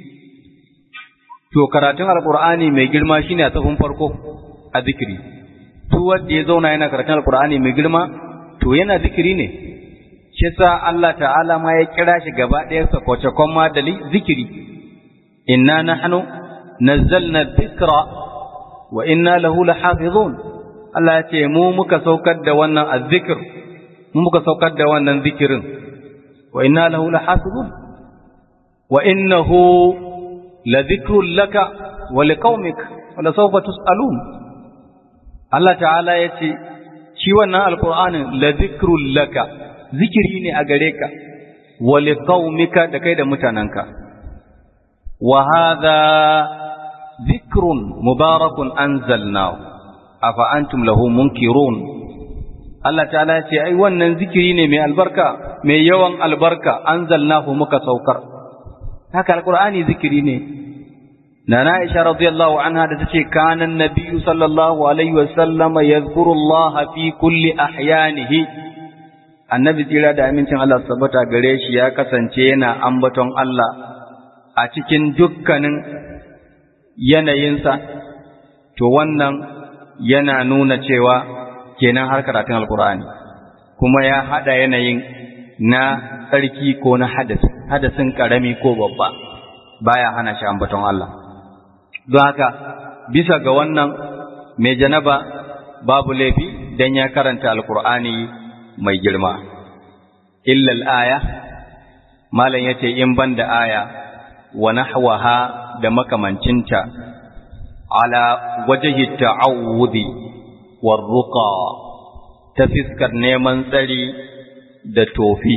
to karatun alqur'ani mai girma shine a tsafin farko a zikiri. Duk wanda ya zauna yana karatun alqur'ani mai girma to yana zikiri ne. Shi sa Allah ta'ala ma ya kira shi gaba ɗaya sakwacakon ma da zikiri. Inna nahnu nazzalna dhikra wa inna lahu lahafizun. Allah ya ce mu muka saukar da wannan azzikr, mu muka saukar da wannan zikirin, wa inna lahu lahafizun wa innahu ladhikrun laka wa liqaumik wa lasawfa tus'alun. Allah ta'ala ya ce shi wannan alqur'anin ladhikrun laka, zikiri ne a gare ka, wa liqaumika da kai da mutananka. Wa hadha dhikrun mubarakun anzalnahu afa antum lahu munkirun. Allah ta'ala ya ce ai wannan zikiri ne mai albarka, mai yawan albarka, anzalnahu muka saukar. Haka alqur'ani zikiri ne. Nana Aisha radiyallahu anha da tace kana an-nabiyyu sallallahu alaihi wa sallama yadhkuru Allah fi kulli ahyanihi. Annabi tsira da amincin Allah tabbata gare shi ya kasance yana ambaton Allah a cikin dukkanin yanayinsa. To wannan yana nuna cewa kenan har karatun alkur'ani kuma ya hada yanayin na tsarki ko na hadasin karami ko babba, baya hana shi ambaton Allah. Don haka bisa ga wannan mai janaba babu laifi dan ya karanta alkur'ani mai girma. Illal aya, malam yace in banda aya wa nahwaha da makamancinta, ala wajhi ta'awudi war ruqa, ta fiskar neman tsari da tofi.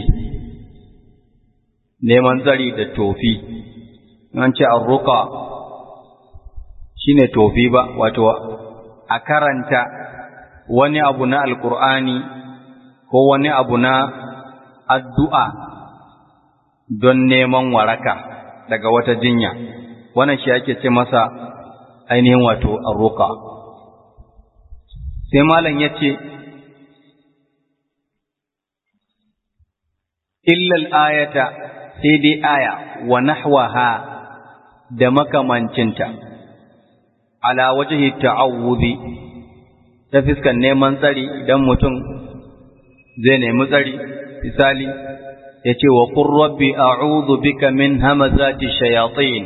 Neman tsari da tofi, an ce ar-ruqa shine tofi ba, wato a karanta wani abu na alkur'ani ko wani abu na addu'a don neman waraka daga wata jinya, wannan shi ake ce masa ainihin wato arruqa. Sai malam yace illa al-ayata, sai dai aya wa nahwaha da makamancinta, ala wajhi ta'awudi, ta fiskan neman tsari. Idan mutum zai nemi tsari, misali yace wa qur rabbi a'udhu bika min hamazati shayatin,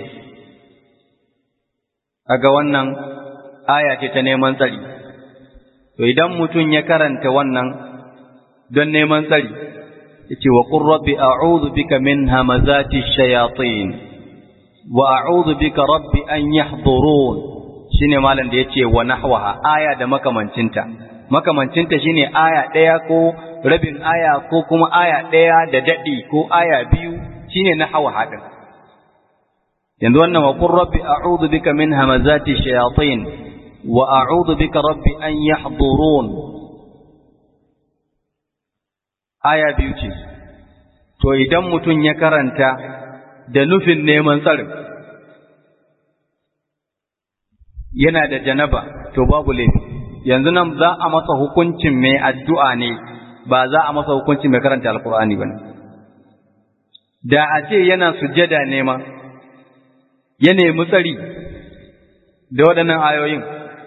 kaga wannan aya ce ta neman tsari. To idan mutum ya karanta wannan don neman tsari, yace wa qur rabbi a'udhu bika min hamazati shayatin wa a'udhu bika rabbi an yahdurun, shine malam da yace wa nahwaha, aya da makamancinta. Makamancinta shine aya ɗaya ko rabin aya ko kuma aya ɗaya da daɗi ko aya biyu, shine nahwaha din. Yanzu wannan wa qur rabbi a'udhu bika min hamazati shayatin wa a'udhu bika rabbi an yahdurun, aya biyu ce. To idan mutum ya karanta da nufin neman tsarin, yana da janaba, to babu laifi yanzu nan za a masa hukuncin mai addu'a ne ba za a masa hukuncin mai karanta alkur'ani ba ne. Da a ce yana sujjada ne ma ya nemi tsari da waɗannan ayoyin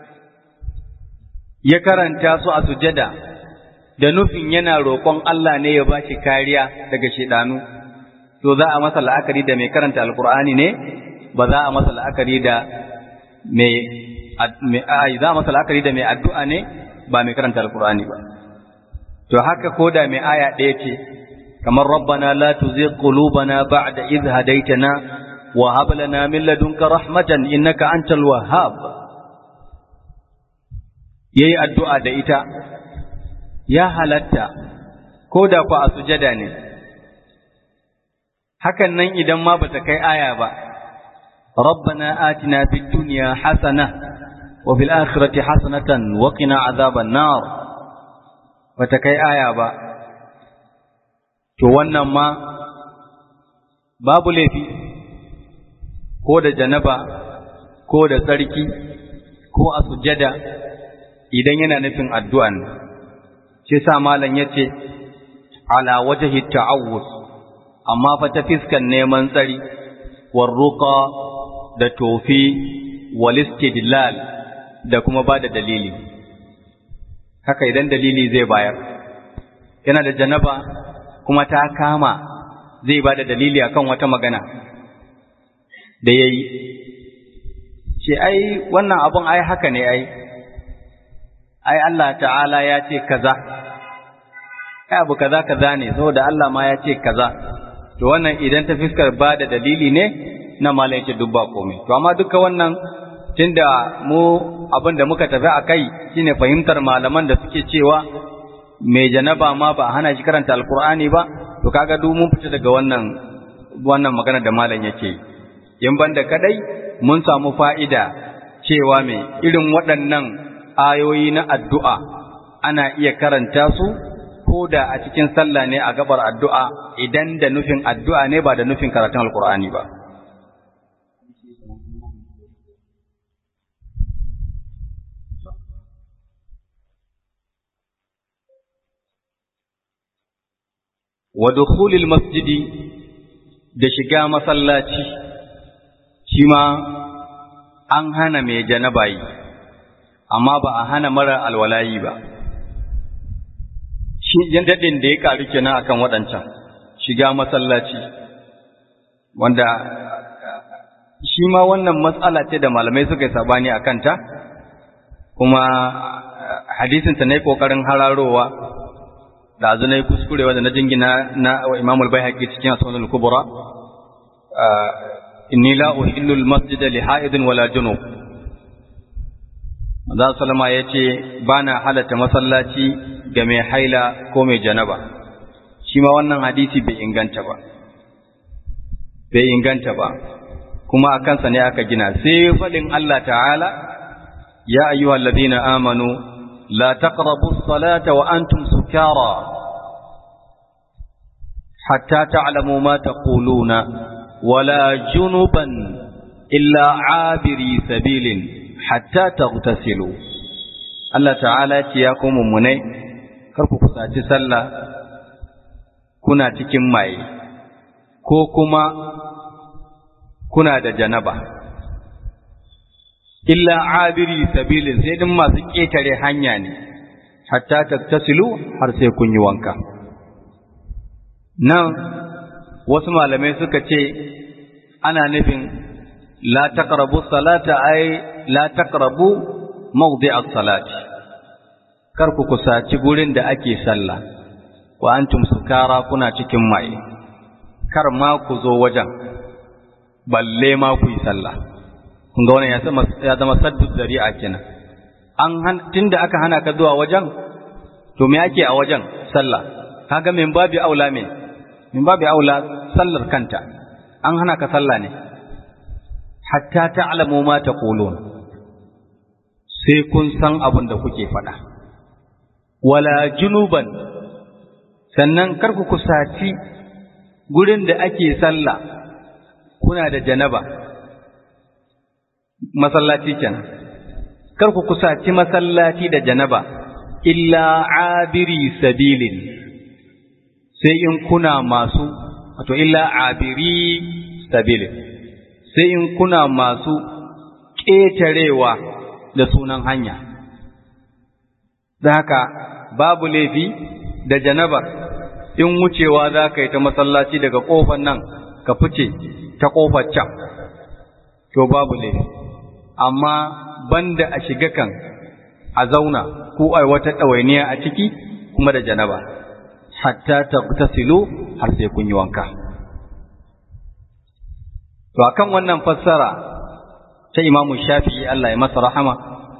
ya karanta su a sujjada da nufin yana roƙon Allah ne ya ba shi kariya daga shedanu, to za a masa la'akari da mai karanta alkur'ani ne, ba za a masa la'akari da za a masa la'akari da mai addu'a ne, ba mai karanta alkur'ani ba. To haka ko da mai aya ɗaya ce kamar rabbana la tuzigh qulubana ba'da idh hadaytana wa hab lana min ladunka rahmatan innaka antal wahhab, yayi addu'a da ita ya halatta ko da ku a sujada ne. Hakan nan idan ma bata kai aya ba, rabbana atina fid dunya hasana wa fil akhirati hasanatan wa qina adhaban nar, bata kai aya ba, to wannan ma babu laifi ko da janaba ko da tsarki ko a sujada idan yana nufin addu'an. Shi sa malam yace ala wajhi ta'awuz, amma fa ta fiskan neman tsari warruqa da tofi wal istidlal da kuma bada dalili. Haka idan dalili zai bayar, yana da janaba kuma ta kama zai bada dalili akan wata magana da yayi, ce ai wannan abun ai haka ne, ai Allah ta'ala ya ce kaza, ai abu kaza kaza ne saboda Allah ma ya ce kaza. To wannan idan ta fiskar ba da dalili ne na malai yake dubba komai. To amma duka wannan tunda mu abin da muka tafi akai shine fahimtar malaman da suke cewa mai janaba ma ba hana shi karanta alkur'ani ba, to kaga duk mun fita daga wannan magana da malam yake. In banda kadai mun samu fa'ida cewa mai irin waɗannan ayoyi na addu'a ana iya karanta su ko da a cikin sallah ne a gabar addu'a, idan da nufin addu'a ne ba da nufin karatun alkur'ani ba. Wa dukhulil masjidi da shiga masallaci shi ma an hana mai janaba yi, amma ba a hana mara alwalayi ba. Shi yan daɗin da ya ƙaru kenan akan waɗancan shiga masallaci, wanda shi ma wannan matsala ce da malamai suka yi sabani a kanta, kuma hadisinta na yi ƙoƙarin hararowa da azu na yi kuskurewa da na jingina na Imamul Baihaqi cikin Sunan al-Kubra, inni la uhillu al-masjida li ha'idin wala junub. Manzo sallama yace bana halatta masallaci ga mai haila ko mai janaba. Shi ma wannan hadisi bai inganta ba, kuma a kansa ne aka gina. Sai faɗin Allah ta'ala, ya ayyuhal ladina amanu la taqrabu as-salata wa antum sukara hatta ta'lamu ma taquluna wala junuban illa abiri sabilin hatta taghtasilu. Allah ta'ala ce ya ku mummunai, kar ku kusaci sallah kuna cikin maye ko kuma kuna da janaba, illa abiri sabilin, sai din masu ƙetare hanya ne, hatta taghtasilu, har sai kun yi wanka. Nan wasu malamai suka ce ana nufin la taqrabu salata, ay la taqrabu mawdi'as salati, kar ku kusaci gurin da ake sallah wa antum sukara, kuna cikin maye, kar ma ku zo wajen balle ma ku yi sallah. Kun ga wannan ya zama saddu zari'a kenan. Tunda aka hana ka zuwa wajen, to me ake a wajen? Sallah. Kaga min babi aula min babi aula sallar kanta an hana ka sallah ne. Hatta ta'lamu ma taqulun, sai kun san abin da kuke faɗa. Wala junuban, sannan kar ku kusaci gurin da ake sallah kuna da janaba, masallaci kenan. kar ku kusaci masallaci da janaba illa abiri sabilin, sai in kuna masu, wato illa abiri sabilin, sai in kuna masu ƙetarewa da sunan hanya. Da haka babu laifi da janabar in wucewa za ka yi ta masallaci daga ƙofar nan ka fice ta ƙofar can, to babu laifi, amma banda a shiga kan a zauna ko ai wata ɗawainiya a ciki kuma da janaba, hatta tagtasilu har sai kun yi wanka. To akan wannan fassara ta Imamu Shafi'i Allah ya masa rahama,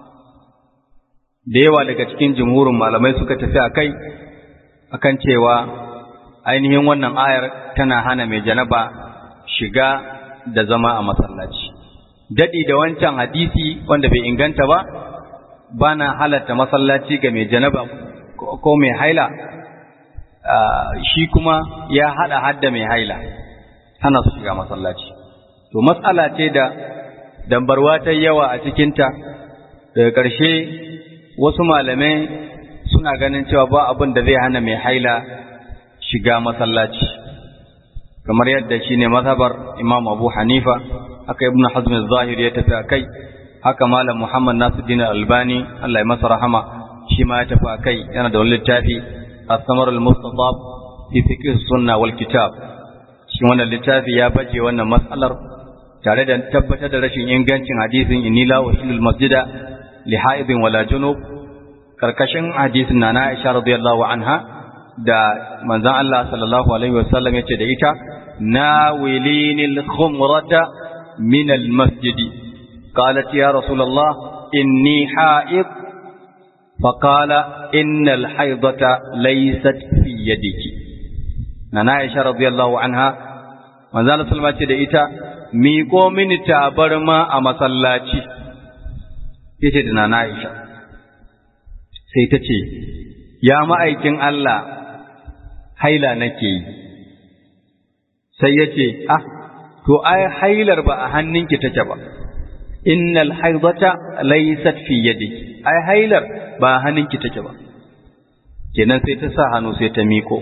da yawa daga cikin jumhurin malamai suka tafi akan cewa ainihin wannan ayar tana hana mai janaba shiga da zama a masallaci. Dadi da wancan hadisi wanda bai inganta ba, bana halatta masallaci ga mai janaba ko mai haila, shi kuma ya hada hadda mai haila hana su shiga masallaci. To mas'ala ce da dambarwa ta yawa a cikinta, daga ƙarshe wasu malamai suna ganin cewa ba abin da zai hana mai haila shiga masallaci, kamar yadda shi ne mazhabar Imam Abu Hanifa, haka Ibn Hazm al-Zahiri ya tafi akai, haka Malam Muhammad Nasiruddin Albani Allah ya masa rahama shi ma ya tafi akai. Yana da wani littafi As-Samar al-Mustatab fi Fiqh Sunna wal Kitab. Shi wannan littafi ya baje wannan mas'alar tare da tabbatar da rashin ingancin hadisin inni la uhillul masjida li haidin wala junub, karkashin hadisin na Aisha radiyallahu anha da manzon Allah sallallahu alaihi wasallam yace da ita nawilinil khumrata min al masjid, qalat ya rasulullah inni haid, faqala innal haidata laysat fi yadiki. na Aisha radiyallahu anha manzon Allah sallallahu alaihi wasallam yace da ita miƙo mini tabarma a masallaci, yace da na Aisha. Sai ta ce, ya ma'aikin Allah haila nake yi. Sai ya ce, to ai hailar ba a hannunki take ba, innal haidata laysat fi yadiki, ai hailar ba a hannunki take ba. Kenan sai ta sa hannu sai ta miƙo.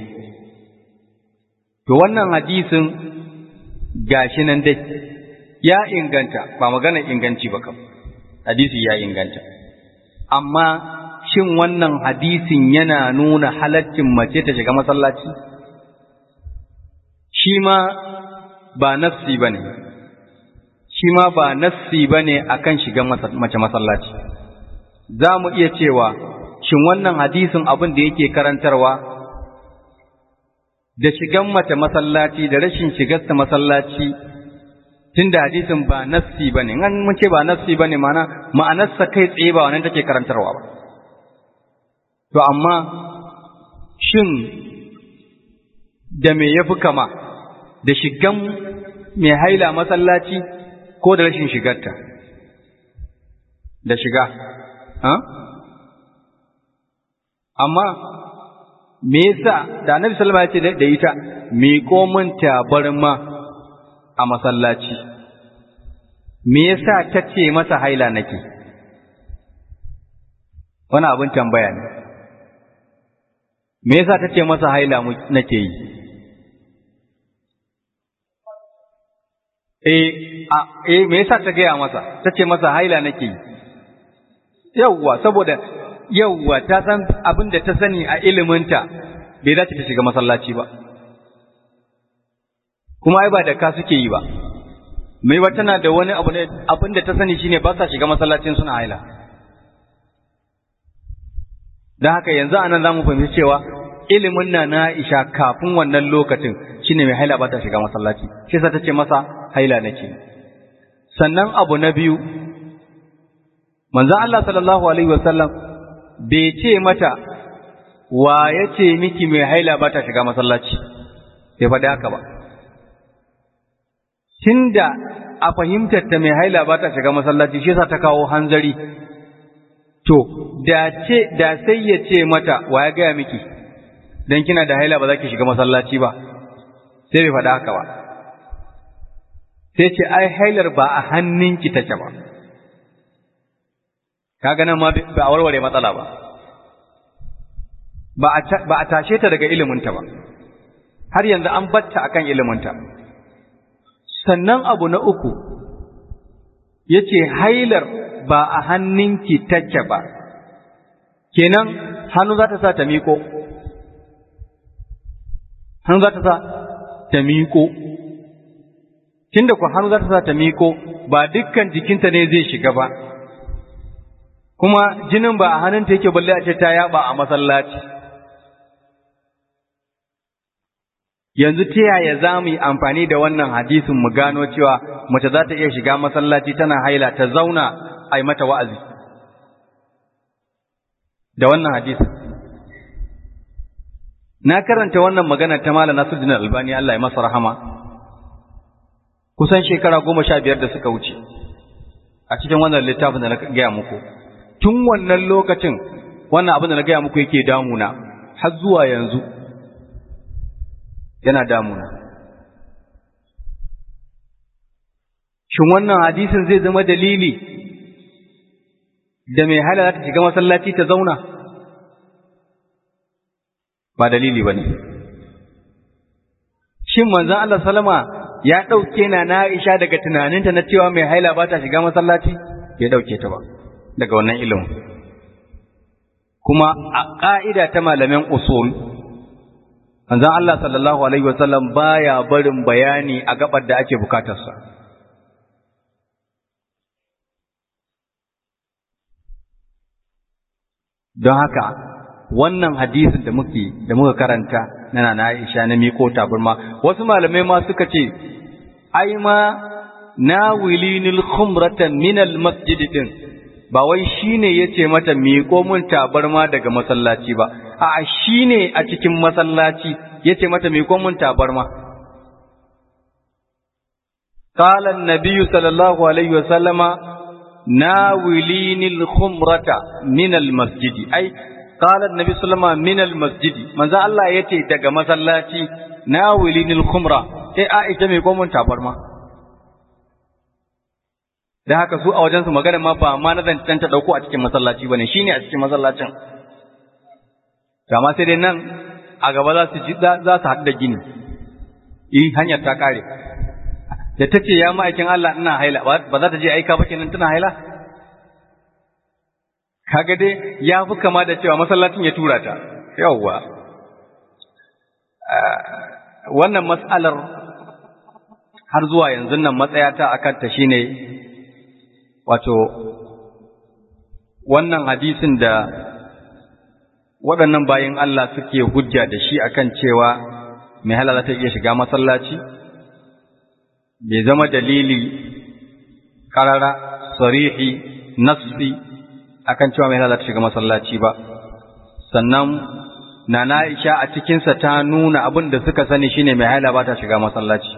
To wannan hadisin gashi nan dai ya inganta, ba magana inganci ba kam, hadisi ya inganta, amma shin wannan hadisin yana nuna halaccin mace ta shiga masallaci? Shi ma ba nassi bane, shi ma ba nassi bane akan shiga mace masallaci. Za mu iya cewa shin wannan hadisin abin da yake karantarwa da shigan mace masallaci da rashin shigarta masallaci, tunda hadisin ba nassi bane, an mun ce ba nassi bane ma'anarsa kai tsaye ba wannan take karantarwa ba. To amma shin da me yafi kama, da shigan mai haila masallaci ko da rashin shigarta? Da shiga. Amma me yasa da Annabi sallallahu alaihi wasallam ya ce da ita miƙo min tabarma a masallaci, me yasa ta ce masa haila nake? Wani abin tambaya ne. Me yasa ta ce masa haila nake yi? Me yasa ta gaya masa ta ce masa haila nake yi? Yawwa, saboda yawwa ta san abin da ta sani a iliminta bai dace ta shiga masallaci ba, kuma ai ba da ka suke yi ba. Mai wa tana da wani abin da ta sani shine ba sa shiga masallacin suna haila. Don haka yanzu anan za mu fahimci cewa ilimin na Aisha kafin wannan lokacin shine mai haila ba ta shiga masallaci, shi yasa ta ce masa haila nake. Sannan abu na biyu, manzo Allah sallallahu alaihi wasallam bai ce mata wa ya ce miki mai haila ba ta shiga masallaci, bai faɗi haka ba. Tunda a fahimtar ta mai haila ba ta shiga masallaci, shi yasa ta kawo hanzari. To da sai ya ce mata wa ya gaya miki dan kina da haila ba za ki shiga masallaci ba, sai bai faɗi haka ba. Sai ce ai hailar ba a hannunki take ba. kaga nan ma ba a warware matsala ba, ba a tashe ta daga iliminta ba, har yanzu an batta akan iliminta. Sannan abu na uku yace hailar ba a hannunki take ba, kenan hannu za ta sa ta miƙo, hannu za ta sa ta miƙo, tunda ku hannu za ta sa ta miƙo ba dukkan jikinta ne zai shiga ba, kuma jinin ba a hannunta yake balle a ce ta yaba a masallaci. Yanzu ta yaya za mu yi amfani da wannan hadisin mu gano cewa mace za ta iya shiga masallaci tana haila ta zauna a yi mata wa'azi da wannan hadisin? Na karanta wannan magana ta Malam Nasiruddin Albani, Allah ya masa rahama, kusan shekara 15 da suka wuce a cikin wannan littafin da na gaya muku. Tun wannan lokacin wannan abin da na gaya muku yake damuna har zuwa yanzu yana damuna. Shin wannan hadisin zai zama dalili da mai hala za ta shiga masallaci ta zauna? Ba dalili ba ne. Shin manzon Allah salama ya ɗauke na Aisha daga tunaninta na cewa mai haila ba ta shiga masallaci? Ya ɗauke ta ba daga wannan ilimin. Kuma a ƙa'ida ta malamin usul, manzon Allah sallallahu alaihi wasallam baya barin bayani a gabar da ake bukatarsa. Don haka wannan hadisin da muka karanta na Aisha na miƙo tabarma, wasu malamai ma suka ce ai ma nawilinil khumrata minal masjid din ba wai shine yace mata miƙo mun tabarma daga masallaci ba, a'a shine a cikin masallaci yace mata miƙo mun tabarma. Qala an-nabiy sallallahu alaihi wasallama nawilinil khumrata minal masjid, ai qala an-nabiy sallama minal masjid, manzo Allah yace daga masallaci nawilinil khumra, sai Aisha miƙo mun tabarma. Da haka su a wajensu magana ma ba ma na zancen ta ɗauko a cikin masallaci ba ne, shi ne a cikin masallacin. Kama sai dai nan a gaba za su haɗu da gini, hanyar ta ƙare. Da ta ce ya ma'aikin Allah ina haila, ba za ta je aika ba kenan tana haila? Kaga dai ya fi kama da cewa masallacin ya tura ta. Yawwa. Wannan mas'alar har zuwa yanzu nan matsayata akan ta shine, wato wannan hadisin da waɗannan bayin Allah suke hujja da shi akan cewa mai halala ta iya shiga masallaci bai zama dalili karara sarihi nassi akan cewa mai halala ta shiga masallaci ba. Sannan Nana Aisha a cikinsa ta nuna abin da suka sani shine mai halala ba ta shiga masallaci.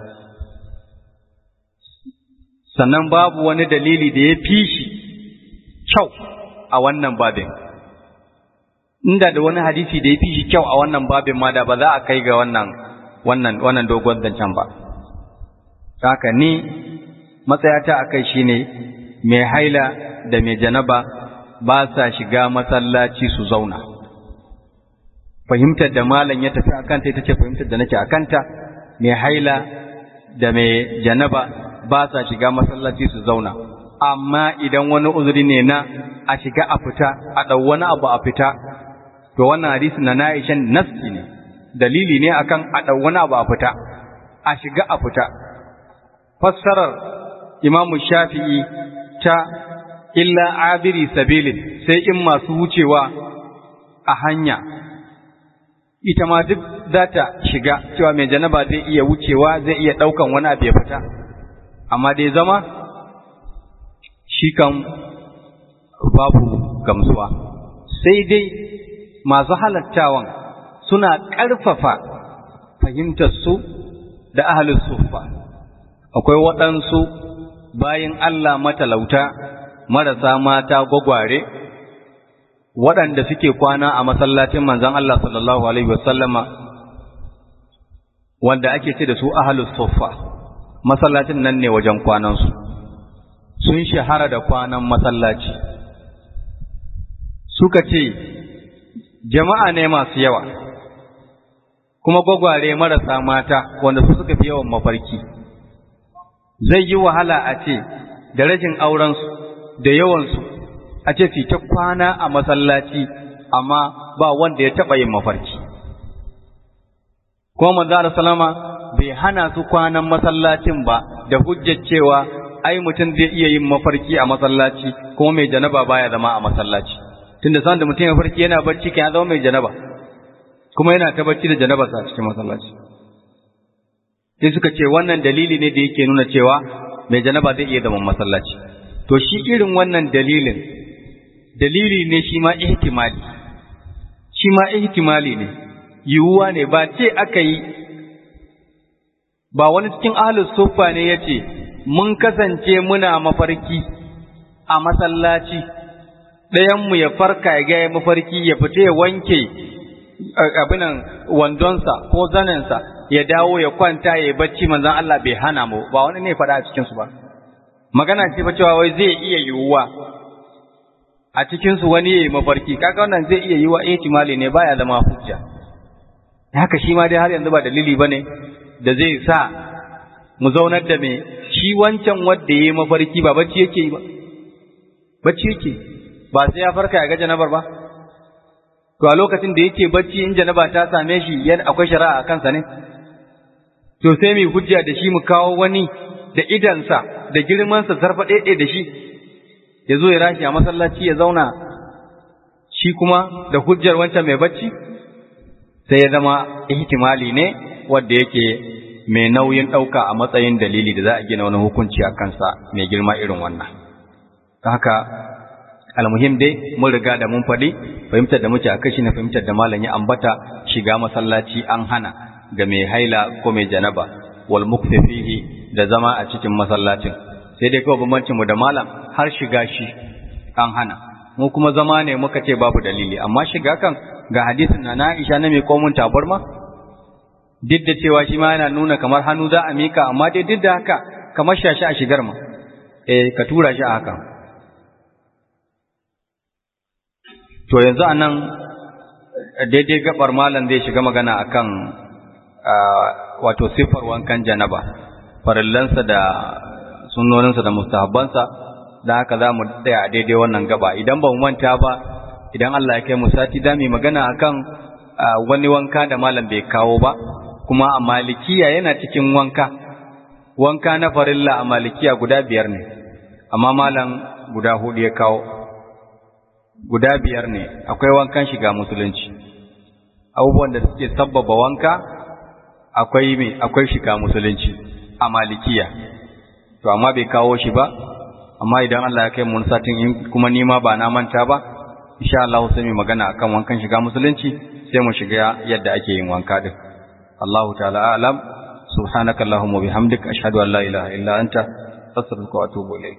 Sannan babu wani dalili da ya fi shi kyau a wannan babin. Inda da wani hadisi da ya fi shi kyau a wannan babin ma da ba za a kai ga wannan dogon zancen ba. Haka ni matsayata a kai shine mai haila da mai janaba ba sa shiga masallaci su zauna. Fahimtar da malam ya tafi akanta ita ce fahimtar da nake akanta, mai haila da mai janaba ba sa shiga masallaci su zauna. Amma idan wani uzuri ne na a shiga a fita, a ɗau wani abu a fita, to wannan hadisi na Aisha nafsi ne, dalili ne akan a ɗau wani abu a fita, a shiga a fita. Fassarar Imamu Shafi'i ta illa abiri sabilin, sai in masu wucewa a hanya, ita ma duk za ta shiga, cewa mai janaba zai iya wucewa, zai iya ɗaukan wani abu ya fita. Amma dai zama shi kan babu gamsuwa, sai dai masu halattawan suna ƙarfafa fahimtarsu da ahlus suffa. Akwai waɗansu bayin Allah matalauta marasa mata gwagware waɗanda suke kwana a masallacin manzon Allah sallallahu alaihi wasallama, wanda ake ce da su ahlus suffa. Masallacin nan ne wajen kwanansu, sun shahara da kwanan masallaci, suka ce jama'a ne masu yawa kuma gwagware marasa mata wanda su suka fi yawan mafarki, zai yi wahala a ce da rashin aurensu da yawansu a ce su ta kwana a masallaci amma ba wanda ya taɓa yin mafarki. Kuma manzo Allah sallama bai hana su kwanan masallacin ba da hujjar cewa ai mutum zai iya yin mafarki a masallaci kuma mai janaba baya zama a masallaci. Tunda san da mutum ya farki yana barci kan ya zama mai janaba kuma yana ta barci da janaba sa cikin masallaci. Sai suka ce wannan dalili ne da yake nuna cewa mai janaba zai iya zama masallaci. To shi irin wannan dalili ne shi ma ihtimali ne, yiwuwa ne, ba ce aka yi, ba wani cikin ahlus suffa ne ya ce, mun kasance muna mafarki a masallaci, ɗayanmu ya farka ya gaya mafarki ya fita ya wanke abinan wandonsa ko zanensa ya dawo ya kwanta ya yi bacci manzan Allah bai hana mu, ba wani ne faɗa a cikinsu ba. Magana ce fa cewa wai zai iya yiwuwa a cikinsu wani ya yi mafarki, kaga wannan zai iya yiwuwa ihtimali ne baya zama hujja. Haka shi ma dai har yanzu ba dalili bane da zai sa mu zaunar da me shi wancan wanda yayi mafarki ba bacci yake yi ba, bacci yake ba sai ya farka ya ga janabar ba. To a lokacin da yake bacci in janaba ta same shi akwai shari'a a kansa ne. To sai mu hujja da shi mu kawo wani da idansa da girmansa zarfa ɗaiɗai da shi ya zo ya rashi a masallaci ya zauna shi kuma da hujjar wancan mai bacci, sai ya zama ihtimali ne wanda yake mai nauyin ɗauka a matsayin dalili da za a gina wani hukunci a kansa mai girma irin wannan. Haka almuhim dai mun riga da mun faɗi fahimtar da muke a kashi na fahimtar da malam ya ambata, shiga masallaci an hana ga mai haila ko mai janaba, wal mukfi fihi da zama a cikin masallacin. Sai dai kawai bambancin mu da malam har shiga shi an hana, mu kuma zama ne muka ce babu dalili, amma shiga kan ga hadisin na Aisha na mai komun tabarma, duk da cewa shi ma yana nuna kamar hannu za a mika, amma dai duk da haka kamar shashi a shigar ma, ka tura shi a haka. To yanzu a nan daidai gabar malam zai shiga magana akan wato siffar wankan janaba, farillansa da sunnoninsa da mustahabbansa, da haka za mu tsaya a daidai wannan gaba. Idan ba mu manta ba, idan Allah ya kai mu sati za mu yi magana akan wani wanka da malam bai kawo ba, kuma a malikiya yana cikin wanka na farilla a malikiya guda 5 ne, amma malam guda 4 ya kawo. Guda 5 ne, akwai wankan shiga musulunci, abubuwan da suke sabbaba wanka akwai shiga musulunci a malikiya, to amma bai kawo shi ba. Amma idan Allah ya kai mu satin kuma nima ba na manta ba, insha Allah sai mu magana akan wankan shiga musulunci, sai mu shiga yadda ake yin wanka din. Allahu ta'ala a'lam. Subhanakallahumma wa bihamdika ashhadu an la ilaha illa anta astaghfiruka wa atubu ilaik.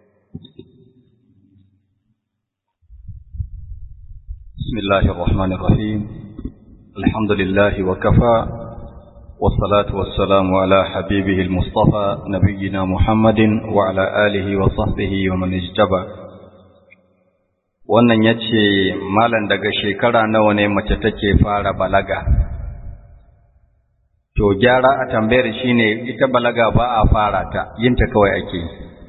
Bismillahir rahmanir rahim. Alhamdulillahi wa kafa. والصلاة والسلام على حبيبه المصطفى نبينا محمد وعلى آله وصحبه ومن اجتبى. wannan yace malan daga shekara nawa ne mace take fara balaga? To gyara a tambayar shine ita balaga ba a fara ta, yinta kawai ake.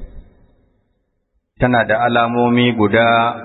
Tana da alamomi guda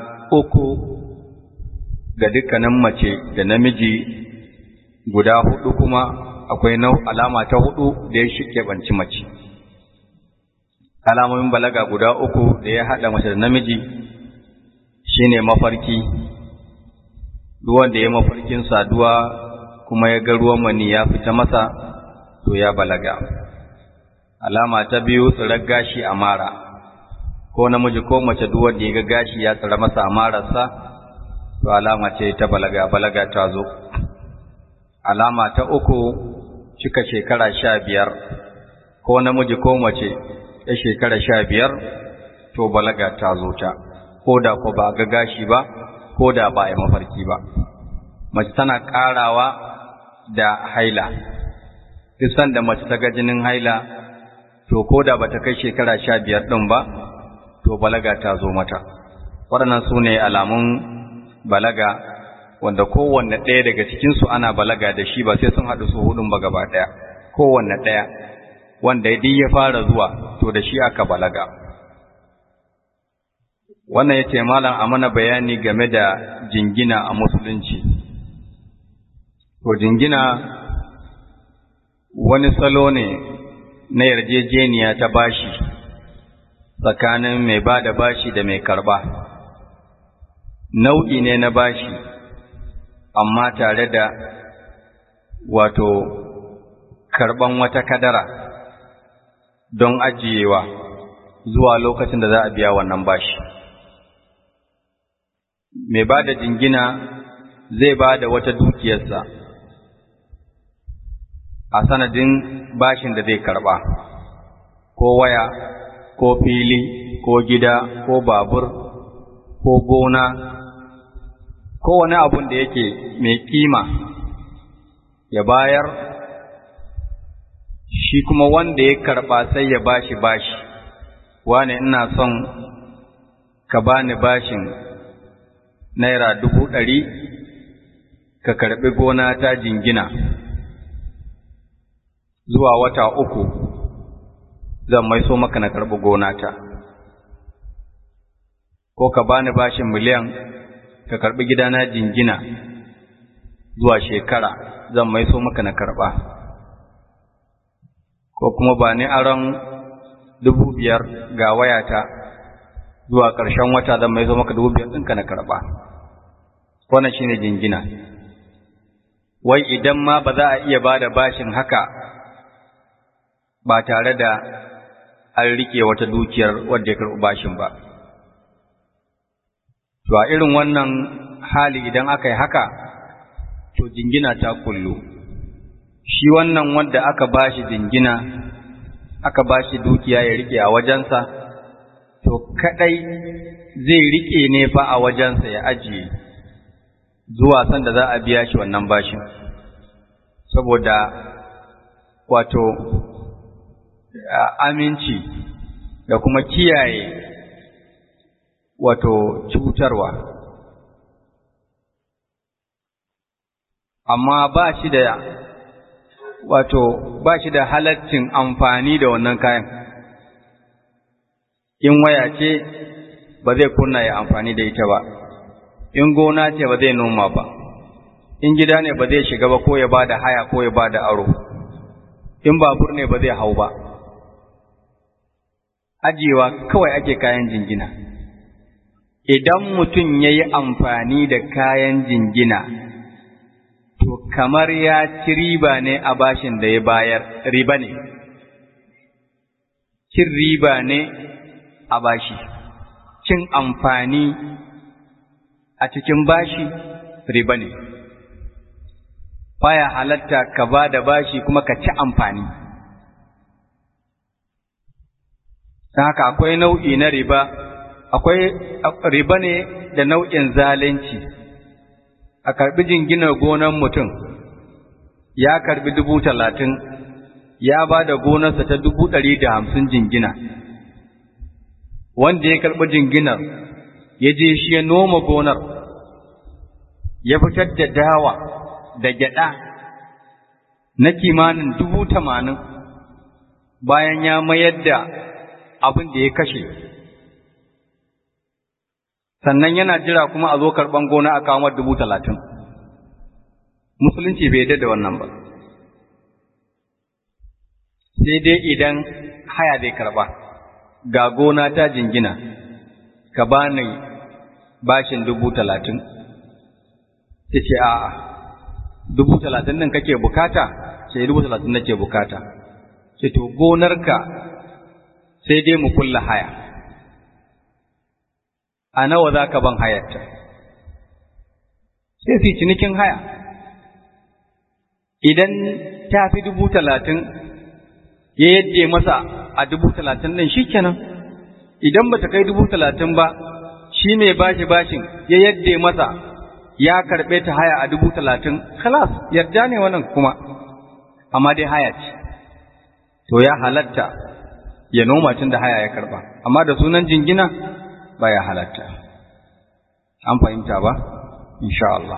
3 ga dukkanin mace da namiji, guda 4 kuma akwai alama ta 4 da ya shike banci mace. Alamomin balaga guda 3 da ya hada mace da namiji shine mafarki. Duk wanda ya mafarkin saduwa kuma ya ga ruwan mani ya fita masa, to ya balaga. Alama ta 2 tsirar gashi a mara, ko namiji ko mace duk wanda ya ga gashi ya tsira masa a mararsa, to alama ce ta balaga ta zo. Alama ta 3 cika shekara 15, ko namiji ko mace ya shekara 15, to balaga ta zo ta, ko da ko ba ga gashi ba, ko da ba ya mafarki ba. Mace tana karawa da haila, duk sanda mace ta ga jinin haila, to ko da ba ta kai shekara 15 din ba, to balaga ta zo mata. Waɗannan su ne alamun balaga, wanda kowanne ɗaya daga cikinsu ana balaga da shi ba sai sun haɗu su hudun ba gaba ɗaya, kowanne ɗaya wanda duk ya fara zuwa to da shi aka balaga. Wannan ya ce malam a mana bayani game da jingina a musulunci. To jingina wani salo ne na yarjejeniya ta bashi tsakanin mai ba da bashi da mai karba. Nau'i ne na bashi, amma tare da wato karban wata kadara don ajiyewa zuwa lokacin da za a biya wannan bashi. Mai ba da jingina zai ba da wata dukiyarsa a sanadin bashin da zai karba, ko waya, ko fili, ko gida, ko babur, ko gona, ko wani abun da yake mai kima ya bayar, shi kuma wanda ya karba sai ya bashi, wane ina son ka bani bashin Naira 100,000 ka karbi gona ta jingina, zuwa wata 3 zan maiso maka na karbi gona ta. Ko ka bani bashin miliyan ka karbi gidana jingina, zuwa shekara zan maiso maka na karba. Ko kuma ba ni aron 5,000 ga wayata, zuwa ƙarshen wata zan maiso maka 5,000 ɗinka na karba. Wannan shine jingina. Wai idan ma ba za a iya ba da bashin haka ba tare da an rike wata dukiyar wanda ya karɓi bashin ba. To a irin wannan hali idan aka yi haka, to jingina ta kullu. Shi wannan wanda aka bashi jingina, aka bashi dukiya ya rike a wajensa, to kadai zai rike ne fa a wajensa ya ajiye zuwa sanda za a biya shi wannan bashin. Saboda wato aminci da kuma kiyaye wato cutarwa. Amma ba shi da halaccin amfani da wannan kayan. In waya ce ba zai kunna ya amfani da ita ba, in gona ce ba zai noma ba, in gida ne ba zai shiga ba ko ya ba da haya ko ya ba da aro, in babur ne ba zai hau ba. Ajiyewa kawai ake kayan jingina. Idan mutum ya yi amfani da kayan jingina, to kamar ya ci riba ne a bashin da ya bayar, riba ne. Cin riba ne a bashi, cin amfani a cikin bashi riba ne. Baya halatta ka ba da bashi kuma ka ci amfani. Ta haka akwai nau'i na riba, akwai riba ne da nau'in zalunci. A karbi jinginar gonan mutum, ya karbi 30,000, ya ba da gonarsa ta 150 jingina. Wanda ya karbi jinginar, ya je shi ya noma gonar, ya fitar da dawa da gyada na kimanin 80,000 bayan ya mayar da abin da ya kashe. Sannan yana jira kuma a zo karɓan gona a kawo 30,000. Musulunci bai yarda da wannan ba. Sai dai idan haya zai karɓa, ga gona ta jingina, ka bani bashin 30,000. Sai ce a'a, 30,000 nan kake bukata? Sai 30,000 nake bukata. Sai to gonarka sai dai mu kulla haya. A nawa za ka ban hayarta? Sai su cinikin haya. Idan ta fi 30,000 ya yadda masa a 30,000 ɗin shi kenan. Idan ba ta kai 30,000 ba, shi mai bashi bashin ya yadda masa ya karɓe ta haya a 30,000, khalas, yarda ne wannan kuma, amma dai haya ce. To ya halatta ya noma tun da haya ya karɓa, amma da sunan jingina ba ya halatta. An fahimta ba? insha Allah.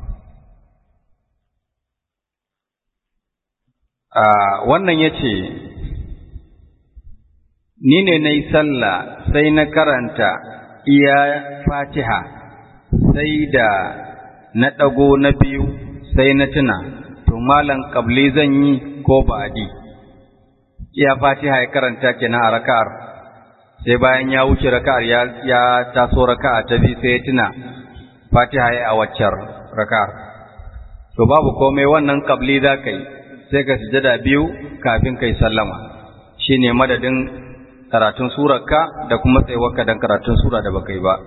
Wannan ya ce, ni ne na yi sallah sai na karanta iya Fatiha sai da na ɗago na biyu sai na tuna, to malam ƙabli zan yi ko ba'adi? Iya Fatiha ya karanta kenan a raka'ar, sai bayan ya wuce raka'ar ya taso raka'a ta biyu sai ya tuna Fatiha ya a waccar raka'ar. To babu komai, wannan ƙabli za ka yi, sai ka sujada biyu kafin kai sallama, shine madadin karatun surarka da kuma tsayuwarka don karatun sura da baka yi ba.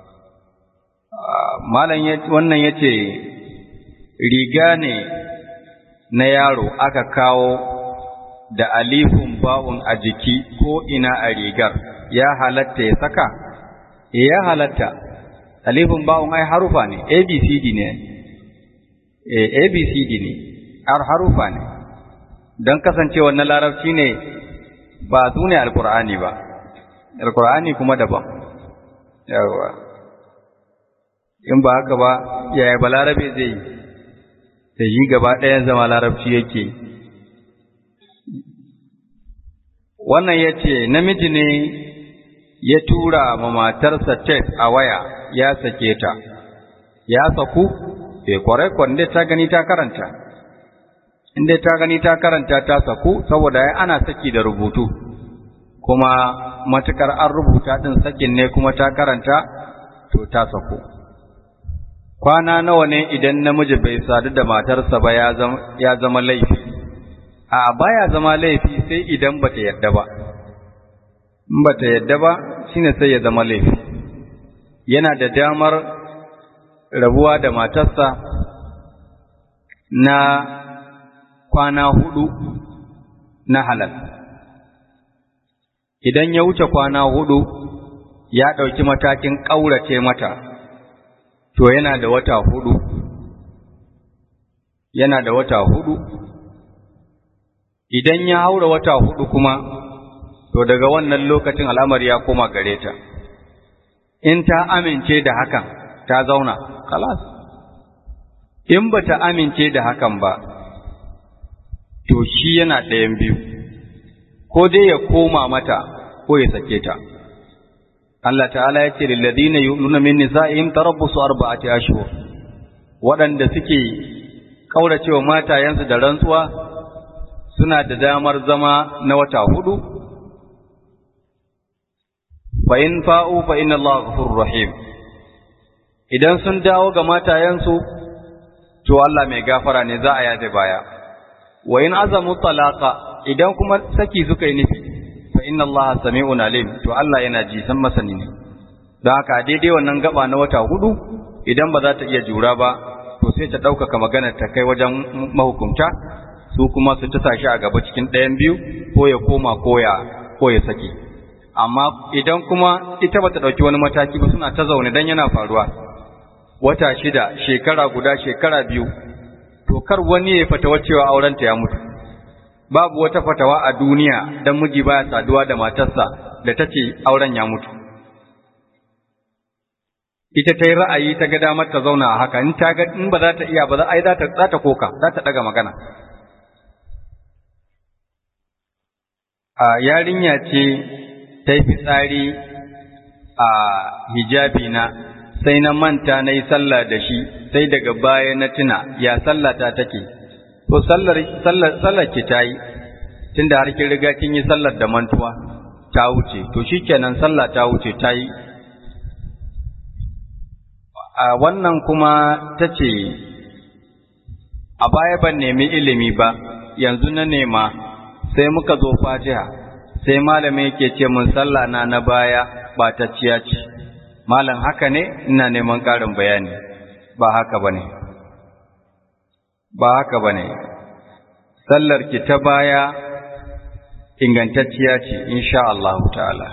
Malam wannan yace riga ne na yaro aka kawo da alifun ba'un a jiki ko ina a rigar, ya halatta ya saka? Ya halatta. Alifun ba'un ai harufa ne, ABCD ne. ABCD ne, harufa ne. Don kasancewa na larabci ne, ba su ne alkur'ani ba, alkur'ani kuma daban. Yawa, in ba haka ba yaya ba larabe zai yi, da yi gaba ɗayan zama larabci yake. Wannan ya ce namiji ne ya tura ma matarsa tek a waya ya sake ta, ya saku? Kwarai kwande ta gani ta karanta. Inda ta gani ta karanta ta saku, saboda ana saki da rubutu, kuma matukar an rubuta din sakin ne kuma ta karanta, to ta saku. Kwana nawa ne idan namiji bai sadu da matarsa ba ya zama laifi? A baya zama laifi sai idan bata yadda ba. In bata yadda ba shine sai ya zama laifi. Yana da damar rabuwa da matarsa na kwana 4 na halal. Idan ya wuce kwana 4 ya ɗauki matakin ƙaurace mata, to yana da wata 4. Yana da wata 4. Idan ya haura wata 4 kuma, to daga wannan lokacin al'amari ya koma gare ta. In ta amince da hakan, ta zauna, kalas. In ba ta amince da hakan ba, to shi yana ɗayan biyu, ko dai ya koma mata ko ya sake ta. Allah ta'ala ya ce lilladina yu'minuna min nisa'ihim tarabbusu 4 ashhur. Waɗanda suke kauracewa matayensu da rantsuwa suna da damar zama na wata 4. Fa in fa'u fa inna Allaha ghafurur rahim. Idan sun dawo ga matayensu, to Allah mai gafara ne, za a yaje baya. Wa in azamu talaqa, idan kuma saki suka yi nufi, fa inna Allaha sami'un alim, to Allah yana ji, san masani ne. Don haka daidai wannan gaba na wata 4, idan ba za ta iya jura ba, to sai ta ɗaukaka maganar ta kai wajen mahukunta, su kuma su ta shi a gaba cikin ɗayan biyu, ko ya koma ko ya saki. Amma idan kuma ita bata ɗauki wani mataki ba, suna ta zaune, dan yana faruwa wata 6, shekara guda, shekara 2, to kar wani ya fatawa cewa aurenta ya mutu. Babu wata fatawa a duniya dan miji baya saduwa da matarsa da tace auren ya mutu. Ita ta yi ra'ayi ta ga damar ta zauna a haka, in ba za ta iya ba, za ta koka, za ta daga magana. Yarinya ce ta yi fitsari a hijabi na, sai na manta na yi sallah da shi, sai daga baya na tuna, ya sallata take. To sallar ki ta yi, tunda har kin riga kin yi sallar da mantuwa, ta wuce, to shikenan sallah ta wuce, ta yi. Wannan kuma ta ce, a baya ban nemi ilimi ba, yanzu na nema, sai muka zo Fatiha, sai malamin yake ce mun sallah na baya ba ta ciya ce. Malam haka ne, ina neman ƙarin bayani. Ba haka bane. Ba haka bane. Sallar ki ta baya ingantacciya ce insha Allah ta'ala.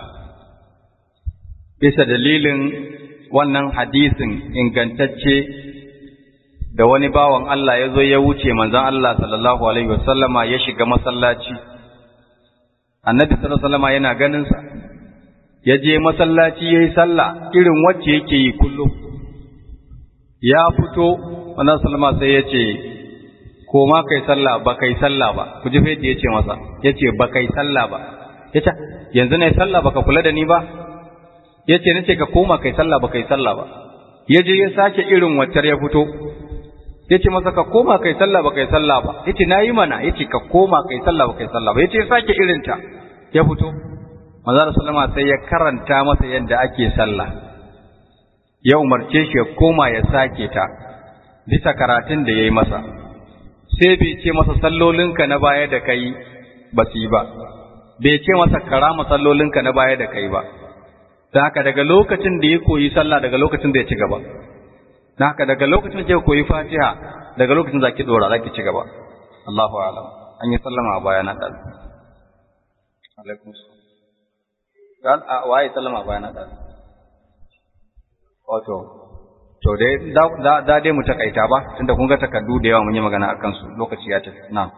Bisa dalilin wannan hadisin ingantacce da wani bawan Allah ya zo ya wuce manzon Allah sallallahu alaihi wasallama ya shiga masallaci. Annabi sallallahu alaihi wasallama yana ganin sa. Ya je masallaci yayi sallah irin wacce yake yi kullum. ya fito wannan sallama sai ya ce ko ma kai sallah ba kai sallah ba, ku ji fa yadda ya ce masa, ya ce ba kai sallah ba, ya ce yanzu na yi sallah ba ka kula da ni ba, ya ce nace ka koma kai sallah ba kai sallah ba, ya je ya sake irin waccar ya fito, ya ce masa ka koma kai sallah ba kai sallah ba, ya ce na yi mana, ya ce ka koma kai sallah ba kai sallah ba, ya ce ya sake irinta ya fito. Manzo sallama sai ya karanta masa yadda ake sallah, ya umarce shi ya koma ya sake ta bisa karatun da ya yi masa, sai bai ce masa sallolinka na baya da kai ba su yi ba, bai ce masa karama sallolinka na baya da kai ba. Da haka daga lokacin da ya koyi sallah daga lokacin da ya ci gaba, da haka daga lokacin da ya koyi fatiha daga lokacin da ki dora za ki ci gaba. Allahu a'lam. An yi sallama a baya na ɗan. Alaikum salam. Waye sallama a baya na ɗan? Wato, to dai da dai mu takaita ba, tunda kun ga takardu da yawa mun yi magana akan su, lokaci ya tafi. Na'am.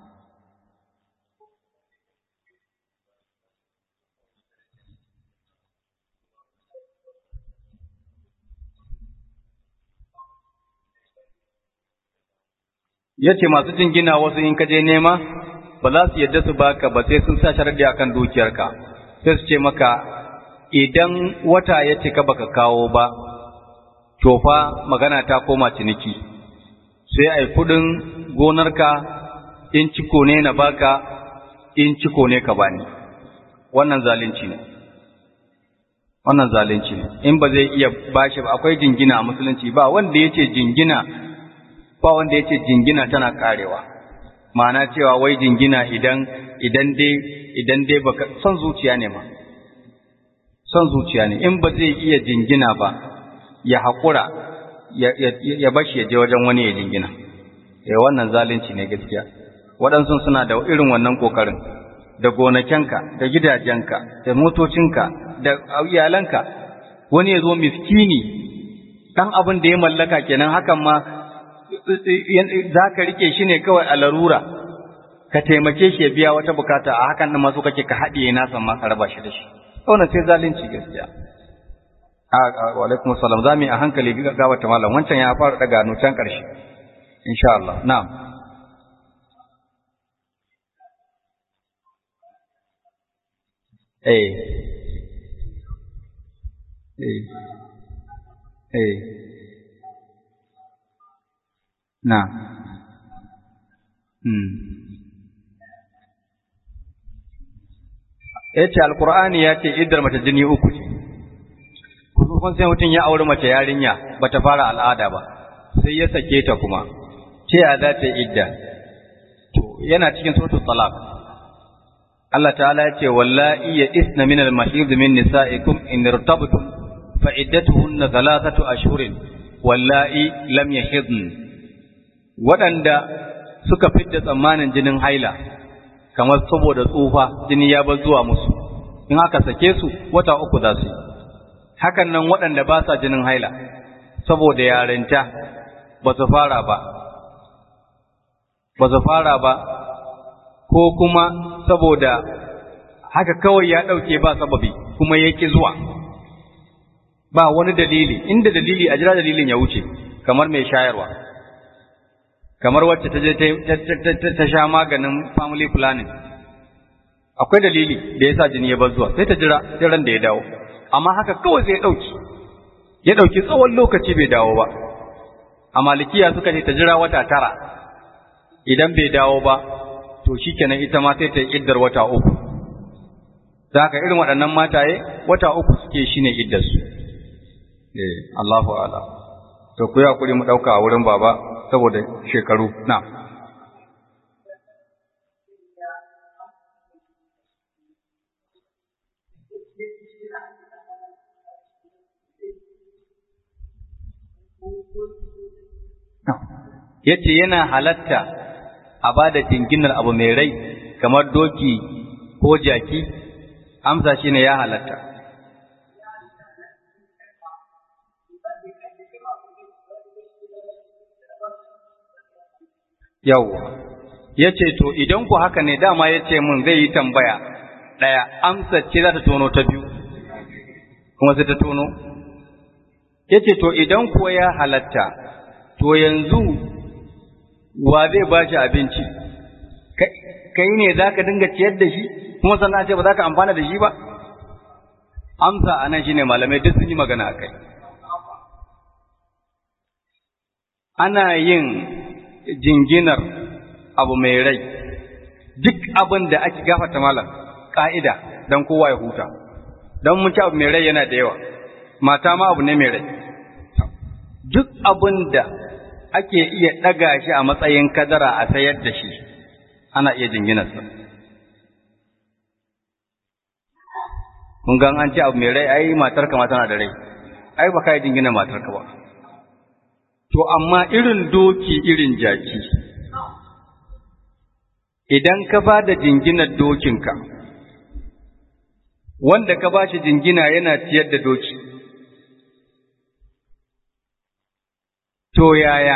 Yace masu jingina wasu in ka je nema ba za su yadda su baka ba sai sun sa sharadi akan dukiyarka, sai su ce maka idan wata ya cika baka kawo ba to fa magana ta koma ciniki, sai ai kudin gonarka in ciko ne na baka, in ciko ne ka bani. Wannan zalunci ne, wannan zalunci ne. In ba zai iya bashi ba, akwai jingina a musulunci, ba wanda yace jingina tana karewa, ma'ana cewa wai jingina idan dai baka son zuciya ne ma, son zuciya ne. In ba zai iya jingina ba ya haƙura ya bashi ya je wajen wani ya jingina, wannan zalunci ne gaskiya. Waɗansu suna da irin wannan ƙoƙarin, da gonakenka da gidajenka da motocinka da iyalanka, wani ya zo miskini ɗan abin da ya mallaka kenan, hakan ma za ka rike shi ne kawai a larura, ka taimake shi ya biya wata bukata, a hakan nan masu kake ka haɗiye nasa ma ka raba shi da shi. Wannan sai zalunci gaskiya. Wa alaikum salam. Za mu yi a hankali gabata malam, wancan ya fara daga nucan ƙarshe insha Allah. Na'am. Na. Yace Alƙur'ani ya ce iddar mace jini uku ce. Kun sai mutum ya auri mace yarinya bata fara al'ada ba, sai ya sake ta kuma. Ce ya za ta idda? To yana cikin suratul talaq. Allah ta'ala ya ce wallahi ya isna min al-mahid min nisa'ikum in irtabtum fa iddatuhunna thalathatu ashhurin wallahi lam yahidn. Waɗanda suka fidda tsammanin jinin haila, kamar saboda tsufa jini ya bar zuwa musu, in aka sake su wata uku za su yi. Hakan nan waɗanda ba sa jinin haila, saboda yarinta ba su fara ba, ko kuma saboda haka kawai ya ɗauke ba sababi kuma ya ƙi zuwa, ba wani dalili, inda dalili a jira dalilin ya wuce, kamar mai shayarwa. Kamar wacce ta je ta sha maganin family planning, akwai dalili da ya sa jini ya bar zuwa, sai ta jira ran da ya dawo. Amma haka kawai sai ya ɗauki tsawon lokaci bai dawo ba. A Malikiya suka ce ta jira wata 9, idan bai dawo ba to shikenan ita ma sai ta yi iddar wata 3. Da haka irin waɗannan mataye wata 3 suke shine iddarsu. Allahu a'lam. To ku ya kuri mu ɗauka a wurin baba saboda shekaru. Na. Yace yana halatta a bada jinginar abu mai rai kamar doki ko jaki, amsa shine ya halatta. Yawwa, yace to idan ku haka ne, dama yace mun zai yi tambaya ɗaya, amsa ce za ta tono ta biyu, kuma sai ta tono. yace to idan kuwa ya halatta to yanzu wa zai ba shi abinci kai ne zaka dinga ciyar da shi kuma sannan a ce ba za ka amfana da shi ba amsa anan shine malamai duk sun yi magana akai ana yin jinginar abu mai rai duk abin da ake gafarta malam ka'ida dan kowa ya huta dan mun ci abu mai rai yana da yawa mata ma abu ne mai rai duk abin da ake iya ɗaga shi a matsayin kadara a sayar da shi ana iya jinginarsa. Kun gan an ce abu mai rai ai matarka ma tana da rai, ai ba ka yi jingina matarka ba. To amma irin doki irin jaki, idan ka ba da jinginar dokinka, wanda ka ba shi jingina yana ciyar da doki. To yaya,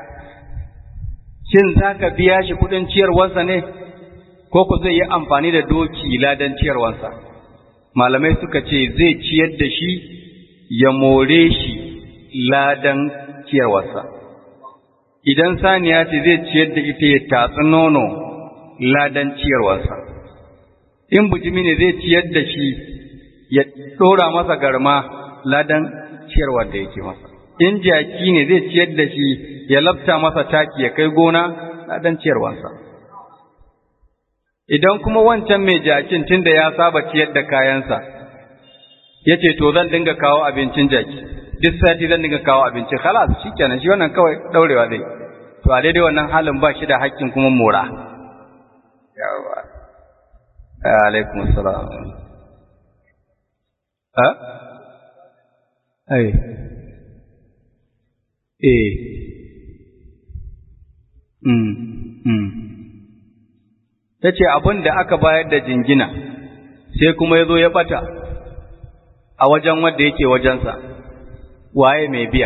shin za ka biya shi kuɗin ciyarwarsa ne, ko ku zai yi amfani da doki ladan ciyarwarsa? Malamai suka ce zai ciyar da shi ya more shi ladan ciyarwarsa. Idan saniya ce zai ciyar da ita ya tatsi nono ladan ciyarwarsa. In bujimi ne zai ciyar da shi ya ɗora masa garma ladan ciyarwar da yake masa. In jaki ne zai ciyar da shi ya labta masa taki ya kai gona ladan ciyarwarsa. Idan kuma wancan mai jakin tunda ya saba ciyar da kayansa, ya ce to zan dinga kawo abincin jaki, duk sati zan dinga kawo abinci, halas shi kenan shi wannan kawai ɗaurewa zai. To a daidai wannan halin ba shi da haƙƙin kuma mora. Yawa. Alaikum assalam. Ha? Ai. Ta ce abin da aka bayar da jingina sai kuma ya zo ya ɓata a wajen wanda yake wajensa, waye mai biya?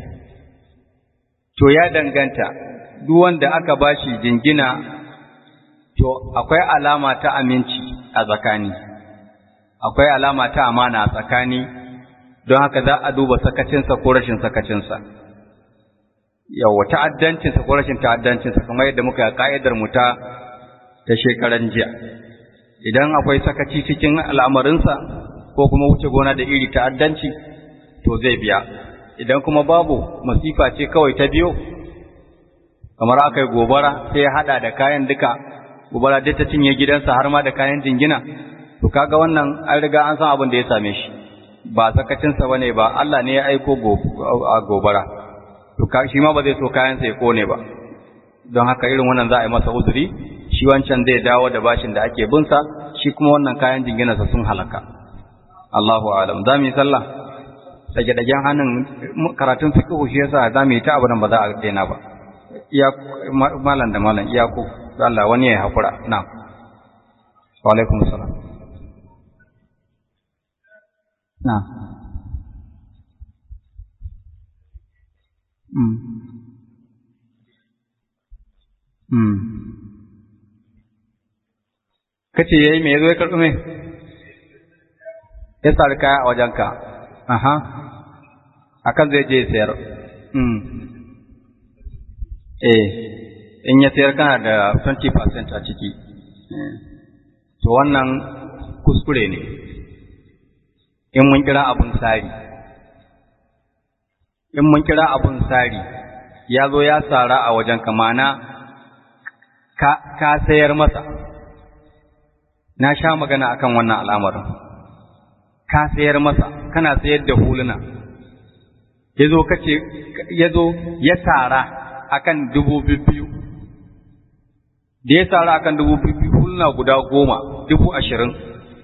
To ya danganta, duk wanda aka bashi jingina to akwai alama ta aminci a tsakani, akwai alama ta amana a tsakani, don haka za a duba sakacinsa ko rashin sakacinsa. Yawa ta'addancinsa ko rashin ta'addancinsa kamar yadda muka ka'idar mu ta shekaran jiya. Idan akwai sakaci cikin al'amarinsa ko kuma wuce gona da iri ta'addanci to zai biya. Idan kuma babu, masifa ce kawai ta biyo, kamar aka yi gobara sai ya hada da kayan duka, gobara dai ta cinye gidansa har ma da kayan jingina, to kaga wannan an riga an san abin da ya same shi, ba sakacinsa bane ba, Allah ne ya aiko gobara. To shi ma ba zai so kayansa ya kone ba, don haka irin wannan za a yi masa uzuri, shi wancan zai dawo da bashin da ake binsa, shi kuma wannan kayan jinginarsa sun halaka. Allahu alam. Za mu yi sallah dage-dagen hannun karatun fiqhu shi yasa za mu yi ta abin ba za a daina ba. Iya malam da malam iyaku Allah wani ya hakura. Na'am. Wa alaikum assalam. Na'am. Kace yayi me yazo ya karɓi me? Ya sari kaya a wajenka. Aha. Akan zai je sayar. In ya sayar kana da 20% a ciki. To wannan kuskure ne. In mun kira abun sari. In mun kira abun sari, ya zo ya tsara a wajen kamana ka sayar masa. Na sha magana akan wannan al'amarin. Ka sayar masa, kana sayar da huluna. Ya zo ya tsara akan 2,000. Da ya tsara akan 2,000 huluna guda 10, 20,000.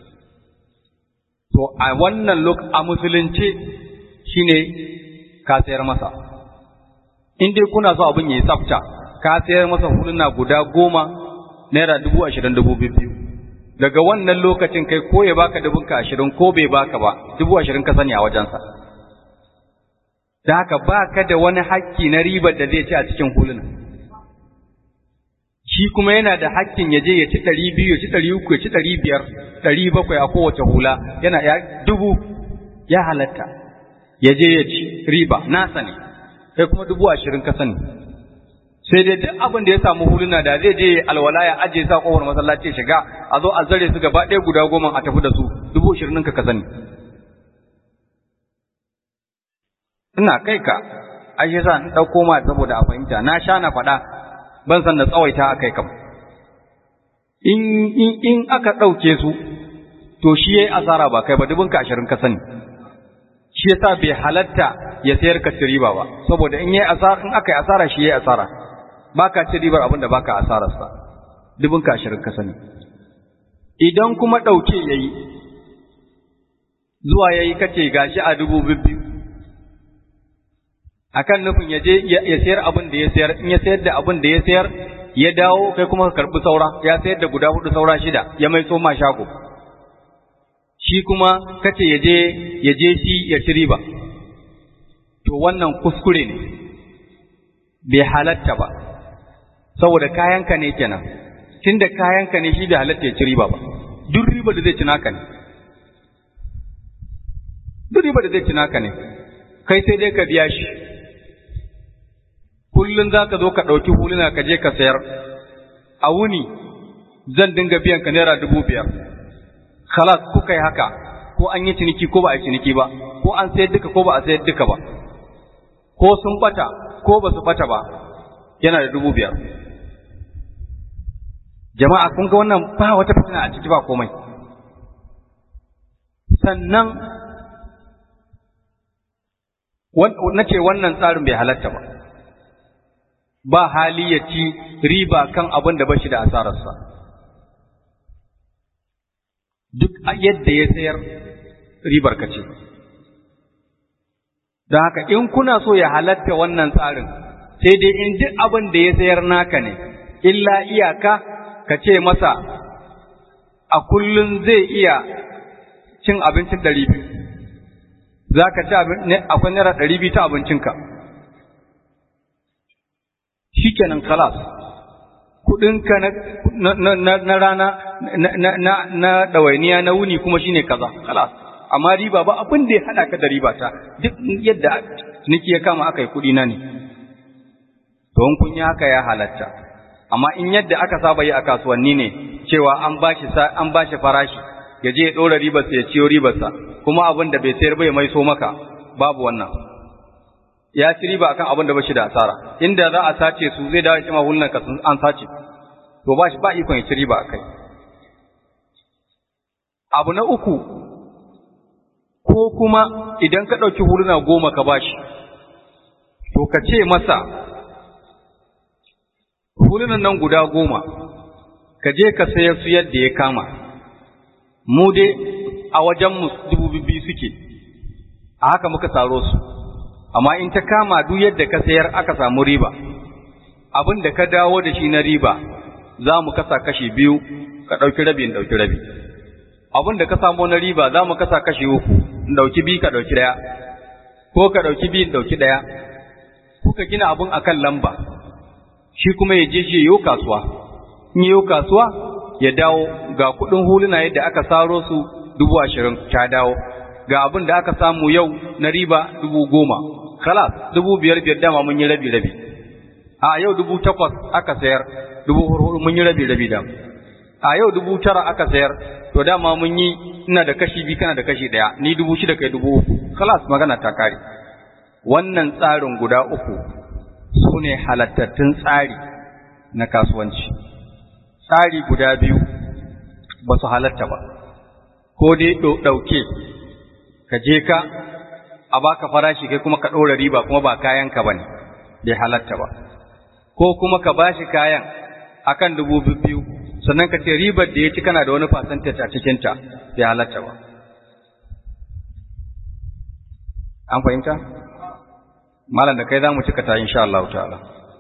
To a wannan a musulunci shine ka sayar masa. In dai kuna so abin yayi tsafta, ka sayar masa huluna guda 10 naira 20,000 2,000. Daga wannan lokacin kai ko ya baka 20,000 ko bai baka ba, 20,000 ka sani a wajensa. Da haka baka da wani hakki na ribar da zai ci a cikin huluna. Shi kuma yana da hakkin ya je ya ci 200, ya ci 300, ya ci 500, 700 a kowace hula, yana ya 1000 ya halatta. ya je ya ci riba nasa ne, kai kuma 20,000 ka sani. Sai dai duk abin da ya samu huluna da zai je alwala ya aje sa kofar masallaci shiga, a zo a zare su gaba ɗaya guda 10 a tafi da su, 20,000 ka sani. Ina kai ka, ai yasa in ɗauko ma saboda a fahimta, na sha na faɗa ban san da tsawaita a kai kam. In aka ɗauke su, to shi yayi asara ba kai ba, 20,000 ka sani. Shi yasa bai halatta ya sayar ka ci riba ba, saboda in aka yi asara shi yayi asara. Baka ci ribar abin da baka asararsa, 20,000 ka sani. Idan kuma ɗauke yayi, zuwa yayi kace gashi a 2,000, akan nufin ya je ya sayar abin da ya sayar, in ya sayar da abin da ya sayar ya dawo kai kuma ka karbi saura, ya sayar da guda 4 saura 6 ya mai soma shago, shi kuma kace ya je shi ya ci riba, to wannan kuskure ne, bai halatta ba, saboda kayanka ne kenan, tunda kayanka ne shi bai halatta ya ci riba ba, duk riba da zai ci naka ne, duk riba da zai ci naka ne, kai sai dai ka biya shi. Kullum za ka zo ka ɗauki huluna ka je ka sayar, a wuni zan dinga biyan ka naira 5,000. Khalas kuka yi haka, ko an yi ciniki ko ba a yi ciniki ba, ko an sayar duka ko ba a sayar duka ba, ko sun bata ko ba su bata ba, yana da 5,000. Jama'a kun ga wannan ba wata fitina a ciki ba komai. Sannan na ce wannan tsarin bai halatta ba hali ya ci riba kan abin da bashi da asararsa. Duk yadda ya sayar ribar ka ce. Don haka in kuna so ya halatta wannan tsarin, sai dai in duk abin da ya sayar naka ne, illa iyaka ka ce masa a kullum zai iya cin abincin 200. Za ka ci akwai naira 200 ta abincinka. Shi kenan kalas, kuɗinka na rana na ɗawainiya na wuni kuma shine kaza, kalas. Amma riba ba abin da ya haɗa ka da riba ta, duk yadda niki ya kama aka yi kuɗi na ne. Don kun yi haka ya halatta. Amma in yadda aka saba yi a kasuwanni ne, cewa an bashi farashi, ya je ya ɗora ribarsa ya ciyo ribarsa, kuma abin da bai sayar bai mai so maka, babu wannan. Ya ci riba akan abin da bashi da asara. Inda za a sace su zai dawo kima hulnan ka an sace. To ba shi ba ikon ya ci riba akai. Abu na uku, ko kuma idan ka ɗauki huluna 10 ka bashi, to ka ce masa hulunan nan guda 10 ka je ka sayar su yadda ya kama. Mu dai a wajenmu 2,000 suke, a haka muka saro su, amma in ta kama duk yadda ka sayar aka samu riba, abin da ka dawo da shi na riba za mu kasa kashi 2, ka ɗauki rabi in ɗauki rabi. Abin da ka samu na riba za mu kasa kashi 3, in ɗauki 2 ka ɗauki 1, ko ka ɗauki 2 in ɗauki 1, kuka gina abin akan lamba, shi kuma ya je shi ya yi kasuwa, in yi kasuwa ya dawo ga kuɗin huluna yadda aka saro su 20,000 ta dawo, ga abin da aka samu yau na riba 10,000, khalas 5,500 dama mun yi rabi-rabi. A yau 8,000 aka sayar, 4,000 mun yi rabi-rabi da. A yau 9,000 aka sayar, to dama mun yi ina da kashi 2 kana da kashi 1, ni 6,000 kai 3,000, khalas magana ta kare. Wannan tsarin guda 3 su ne halattattun tsari na kasuwanci. Tsari guda 2 ba su halatta ba, ko dai ɗauke, ka je ka a baka farashi kai kuma ka ɗora riba kuma ba kayanka ba ne, bai halatta ba, ko kuma ka bashi kayan akan 2,000 sannan ka ce ribar da ya ci kana da wani percentage a cikinta, bai halatta ba. An fahimta? Malam da kai za mu cika ta insha Allah ta'ala.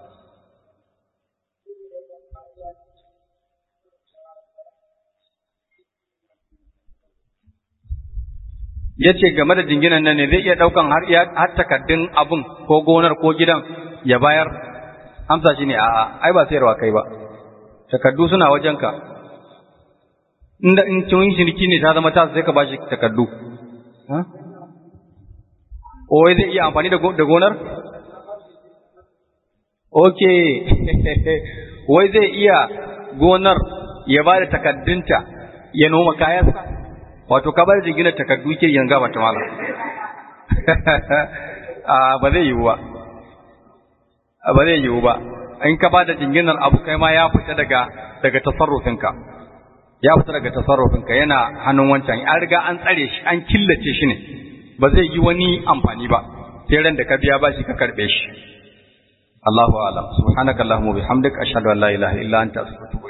Ya ce game da jinginan nan ne zai iya ɗaukan har takardun abin ko gonar ko gidan ya bayar? Amsa shi ne a'a, ai ba sayarwa kai ba, takardu suna wajenka. Inda in cin ciniki ne ta zama ta sai ka bashi takardu. wai zai iya amfani da gonar? Okay, wai zai iya gonar ya ba da takaddunta ya noma kayansa? Wato, ka ba da jinginar takaddu ke yanga ba ta mala. Ba zai yiwu ba. Ba zai yiwu ba. In ka ba da jinginar abu kai ma ya fita daga tasarrufinka. Ya fita daga tasarrufinka yana hannun wancan. An riga an tsare shi, an killace shi ne. Ba zai yi wani amfani ba. Sai ran da ka biya ba shi ka karɓe shi. Allahu a'lam. Subhanakallahumma bihamdika ashhadu an la ilaha illa anta astaghfiruka